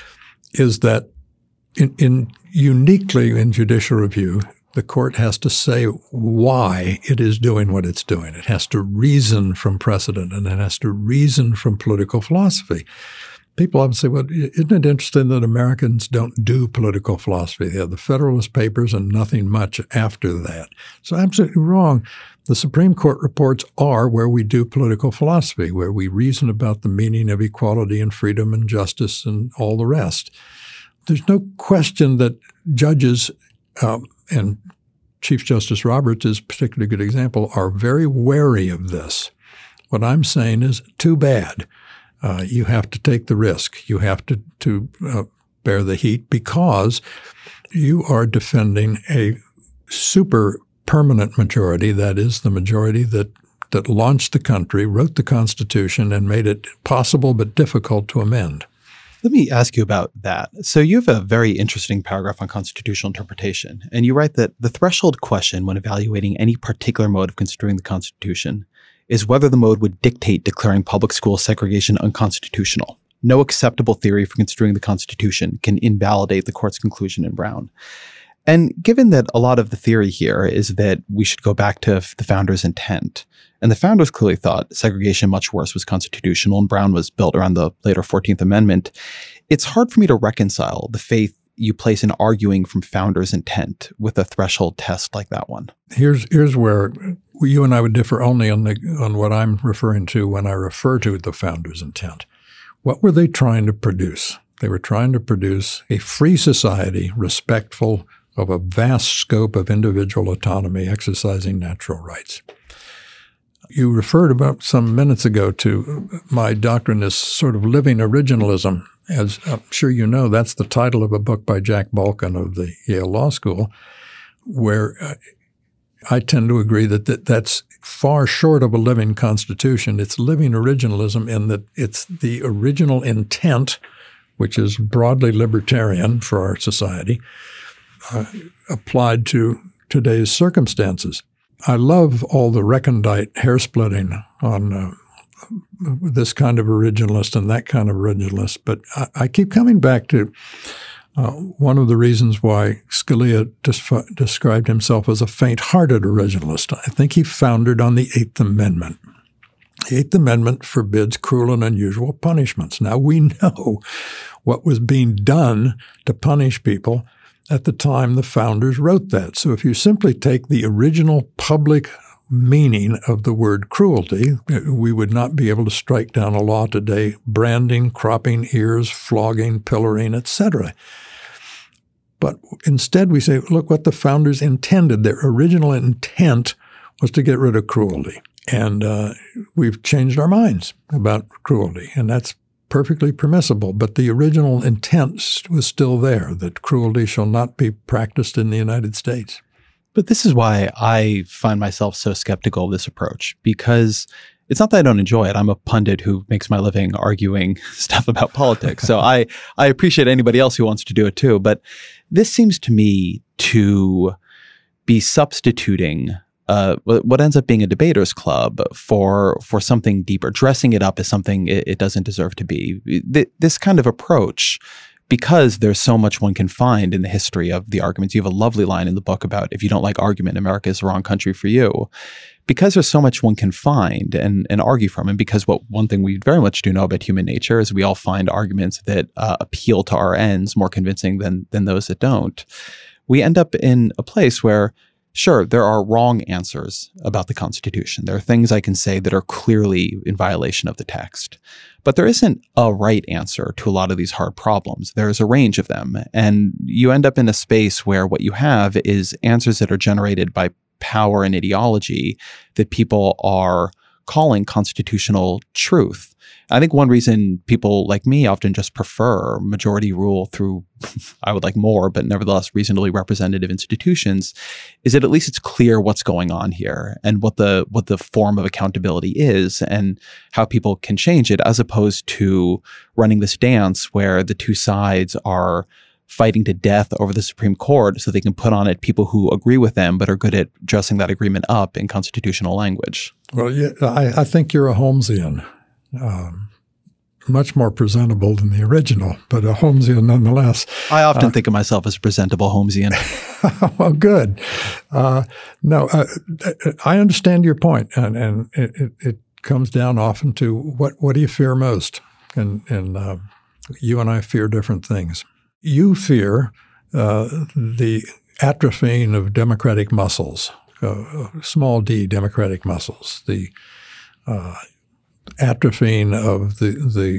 is that in, in uniquely in judicial review, the court has to say why it is doing what it's doing. It has to reason from precedent, and it has to reason from political philosophy. People often say, well, isn't it interesting that Americans don't do political philosophy? They have the Federalist Papers and nothing much after that. So absolutely wrong. The Supreme Court reports are where we do political philosophy, where we reason about the meaning of equality and freedom and justice and all the rest. There's no question that judges, um, and Chief Justice Roberts is a particularly good example, are very wary of this. What I'm saying is too bad. Uh, you have to take the risk. You have to, to uh, bear the heat because you are defending a super permanent majority, that is, the majority that, that launched the country, wrote the Constitution, and made it possible but difficult to amend. Let me ask you about that. So you have a very interesting paragraph on constitutional interpretation, and you write that the threshold question when evaluating any particular mode of construing the Constitution is whether the mode would dictate declaring public school segregation unconstitutional. No acceptable theory for construing the Constitution can invalidate the court's conclusion in Brown. And given that a lot of the theory here is that we should go back to the founders' intent, and the founders clearly thought segregation much worse was constitutional, and Brown was built around the later fourteenth Amendment, it's hard for me to reconcile the faith you place in arguing from founders' intent with a threshold test like that one. Here's here's where you and I would differ only on the on what I'm referring to when I refer to the founders' intent. What were they trying to produce? They were trying to produce a free society respectful of a vast scope of individual autonomy exercising natural rights. You referred about some minutes ago to my doctrine as sort of living originalism. As I'm sure you know, that's the title of a book by Jack Balkin of the Yale Law School, where uh, I tend to agree that th- that's far short of a living constitution. It's living originalism in that it's the original intent, which is broadly libertarian for our society, uh, applied to today's circumstances. I love all the recondite hair-splitting on uh, this kind of originalist and that kind of originalist, but I, I keep coming back to uh, one of the reasons why Scalia dis- described himself as a faint-hearted originalist. I think he foundered on the Eighth Amendment. The Eighth Amendment forbids cruel and unusual punishments. Now, we know what was being done to punish people at the time the founders wrote that. So if you simply take the original public meaning of the word cruelty, we would not be able to strike down a law today, branding, cropping ears, flogging, pillorying, et cetera. But instead we say, look what the founders intended. Their original intent was to get rid of cruelty. And uh, we've changed our minds about cruelty, and that's perfectly permissible. But the original intent was still there, that cruelty shall not be practiced in the United States. But this is why I find myself so skeptical of this approach, because it's not that I don't enjoy it. I'm a pundit who makes my living arguing stuff about politics. So I, I appreciate anybody else who wants to do it too. But this seems to me to be substituting uh, what ends up being a debaters club for for something deeper, dressing it up as something it, it doesn't deserve to be. Th- this kind of approach because there's so much one can find in the history of the arguments. You have a lovely line in the book about if you don't like argument, America is the wrong country for you. Because there's so much one can find and, and argue from, and because what one thing we very much do know about human nature is we all find arguments that uh, appeal to our ends more convincing than than those that don't, we end up in a place where, sure, there are wrong answers about the Constitution. There are things I can say that are clearly in violation of the text. But there isn't a right answer to a lot of these hard problems. There's a range of them. And you end up in a space where what you have is answers that are generated by power and ideology that people are calling constitutional truth. I think one reason people like me often just prefer majority rule through, I would like more, but nevertheless reasonably representative institutions, is that at least it's clear what's going on here and what the what the form of accountability is and how people can change it, as opposed to running this dance where the two sides are fighting to death over the Supreme Court so they can put on it people who agree with them but are good at dressing that agreement up in constitutional language. Well, yeah, I, I think you're a Holmesian. Um, much more presentable than the original, but a Holmesian nonetheless. I often uh, think of myself as a presentable Holmesian. Well, good. Uh, no, uh, I understand your point, and, and it, it, it comes down often to what, what do you fear most? And, and uh, you and I fear different things. You fear uh, the atrophying of democratic muscles, uh, small d democratic muscles, the uh, atrophying of the the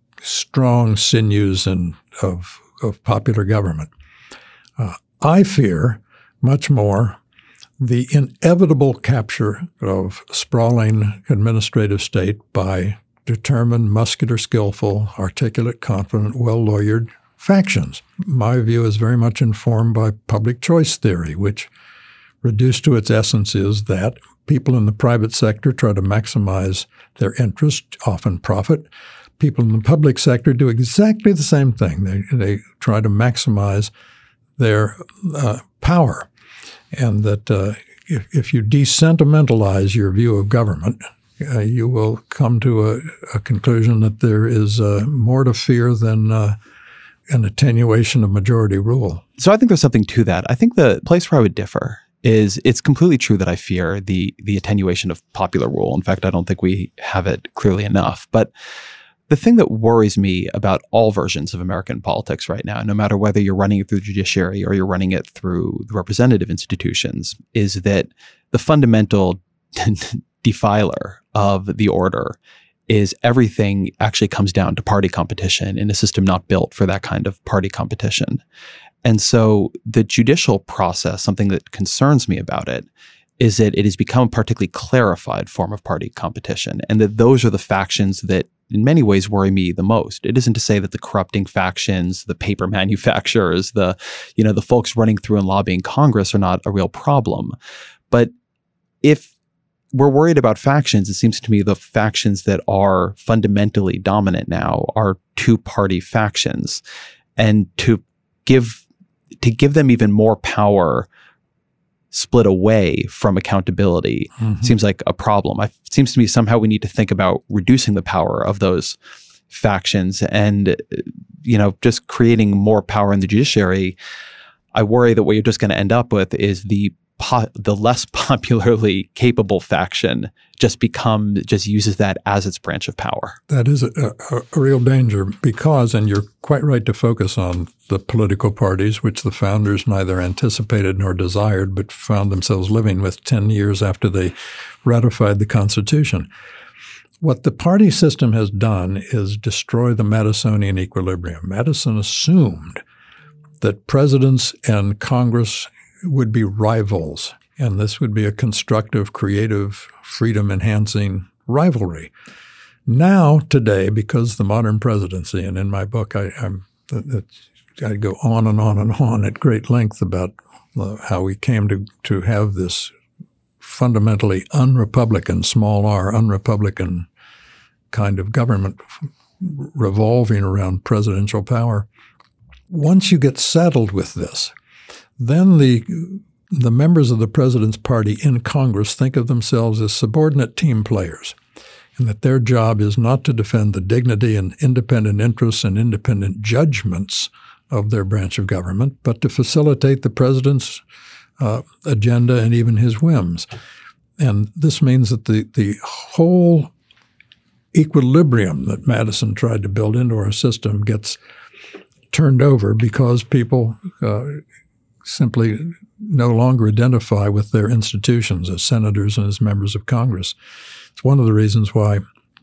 strong sinews and of of popular government. Uh, I fear much more the inevitable capture of sprawling administrative state by determined, muscular, skillful, articulate, confident, well-lawyered factions. My view is very much informed by public choice theory, which reduced to its essence is that people in the private sector try to maximize their interest, often profit. People in the public sector do exactly the same thing. They they try to maximize their uh, power. And that uh, if, if you desentimentalize your view of government, uh, you will come to a, a conclusion that there is uh, more to fear than uh, an attenuation of majority rule. So I think there's something to that. I think the place where I would differ is it's completely true that I fear the the attenuation of popular rule. In fact, I don't think we have it clearly enough. But the thing that worries me about all versions of American politics right now, no matter whether you're running it through the judiciary or you're running it through the representative institutions, is that the fundamental defiler of the order is everything actually comes down to party competition in a system not built for that kind of party competition. And so the judicial process, something that concerns me about it, is that it has become a particularly clarified form of party competition, and that those are the factions that in many ways worry me the most. It isn't to say that the corrupting factions, the paper manufacturers, the, you know, the folks running through and lobbying Congress are not a real problem. But if we're worried about factions, it seems to me the factions that are fundamentally dominant now are two-party factions. And to give to give them even more power split away from accountability mm-hmm. seems like a problem. It seems to me somehow we need to think about reducing the power of those factions and, you know, just creating more power in the judiciary. I worry that what you're just going to end up with is the po- the less popularly capable faction just become just uses that as its branch of power. That is a, a, a real danger because, and you're quite right to focus on the political parties, which the founders neither anticipated nor desired, but found themselves living with ten years after they ratified the Constitution. What the party system has done is destroy the Madisonian equilibrium. Madison assumed that presidents and Congress would be rivals, and this would be a constructive, creative, freedom-enhancing rivalry. Now, today, because the modern presidency, and in my book I, I'm, I go on and on and on at great length about uh, how we came to, to have this fundamentally unrepublican, small r, unrepublican kind of government revolving around presidential power. Once you get settled with this, then the the members of the president's party in Congress think of themselves as subordinate team players. and that their job is not to defend the dignity and independent interests and independent judgments of their branch of government, but to facilitate the president's uh, agenda and even his whims. And this means that the, the whole equilibrium that Madison tried to build into our system gets turned over because people uh, simply no longer identify with their institutions as senators and as members of Congress. It's one of the reasons why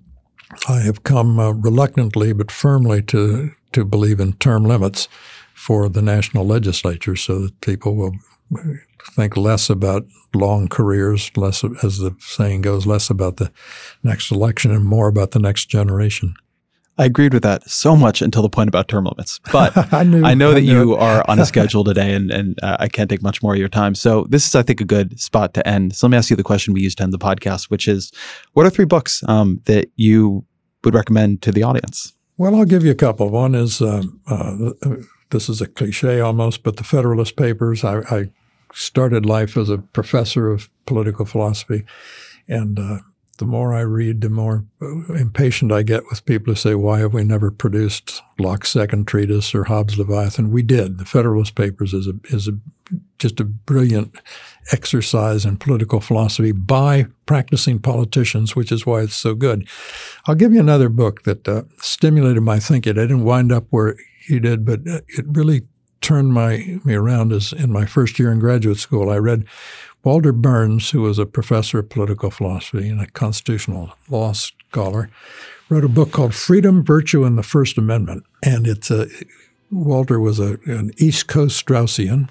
I have come uh, reluctantly but firmly to, to believe in term limits for the national legislature so that people will think less about long careers, less, as the saying goes, less about the next election and more about the next generation. I agreed with that so much until the point about term limits. But I, knew, I know I that knew you it. are on a schedule today, and, and uh, I can't take much more of your time. So this is, I think, a good spot to end. So let me ask you the question we used to end the podcast, which is, what are three books um, that you would recommend to the audience? Well, I'll give you a couple. One is, um, uh, this is a cliche almost, but the Federalist Papers. I, I started life as a professor of political philosophy, and uh, the more I read, the more impatient I get with people who say, why have we never produced Locke's Second Treatise or Hobbes' Leviathan? We did. The Federalist Papers is a, is a, just a brilliant exercise in political philosophy by practicing politicians, which is why it's so good. I'll give you another book that uh, stimulated my thinking. I didn't wind up where he did, but it really turned my me around as in my first year in graduate school. I read Walter Burns, who was a professor of political philosophy and a constitutional law scholar, wrote a book called Freedom, Virtue, and the First Amendment. And it's a Walter was a, an East Coast Straussian,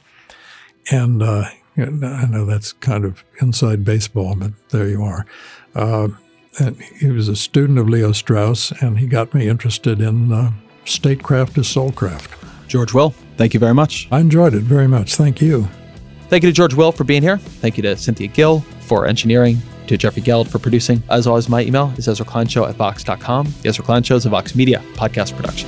and uh, I know that's kind of inside baseball, but there you are. Uh, and he was a student of Leo Strauss, and he got me interested in uh, statecraft as soulcraft. George Will, thank you very much. I enjoyed it very much. Thank you. Thank you to George Will for being here. Thank you to Cynthia Gill for engineering, to Jeffrey Geld for producing. As always, my email is Ezra Klein Show at Vox dot com. The Ezra Klein Show is a Vox Media podcast production.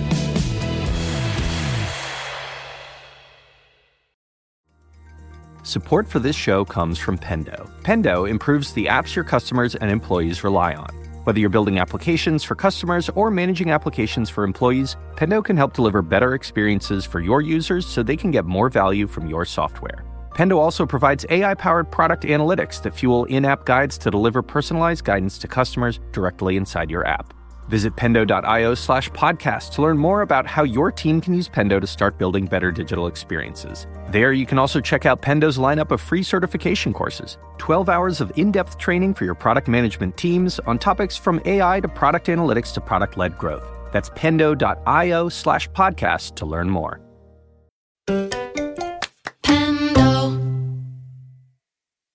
Support for this show comes from Pendo. Pendo improves the apps your customers and employees rely on. Whether you're building applications for customers or managing applications for employees, Pendo can help deliver better experiences for your users so they can get more value from your software. Pendo also provides A I-powered product analytics that fuel in-app guides to deliver personalized guidance to customers directly inside your app. Visit pendo.io slash podcast to learn more about how your team can use Pendo to start building better digital experiences. There, you can also check out Pendo's lineup of free certification courses, twelve hours of in-depth training for your product management teams on topics from A I to product analytics to product-led growth. That's pendo.io slash podcast to learn more.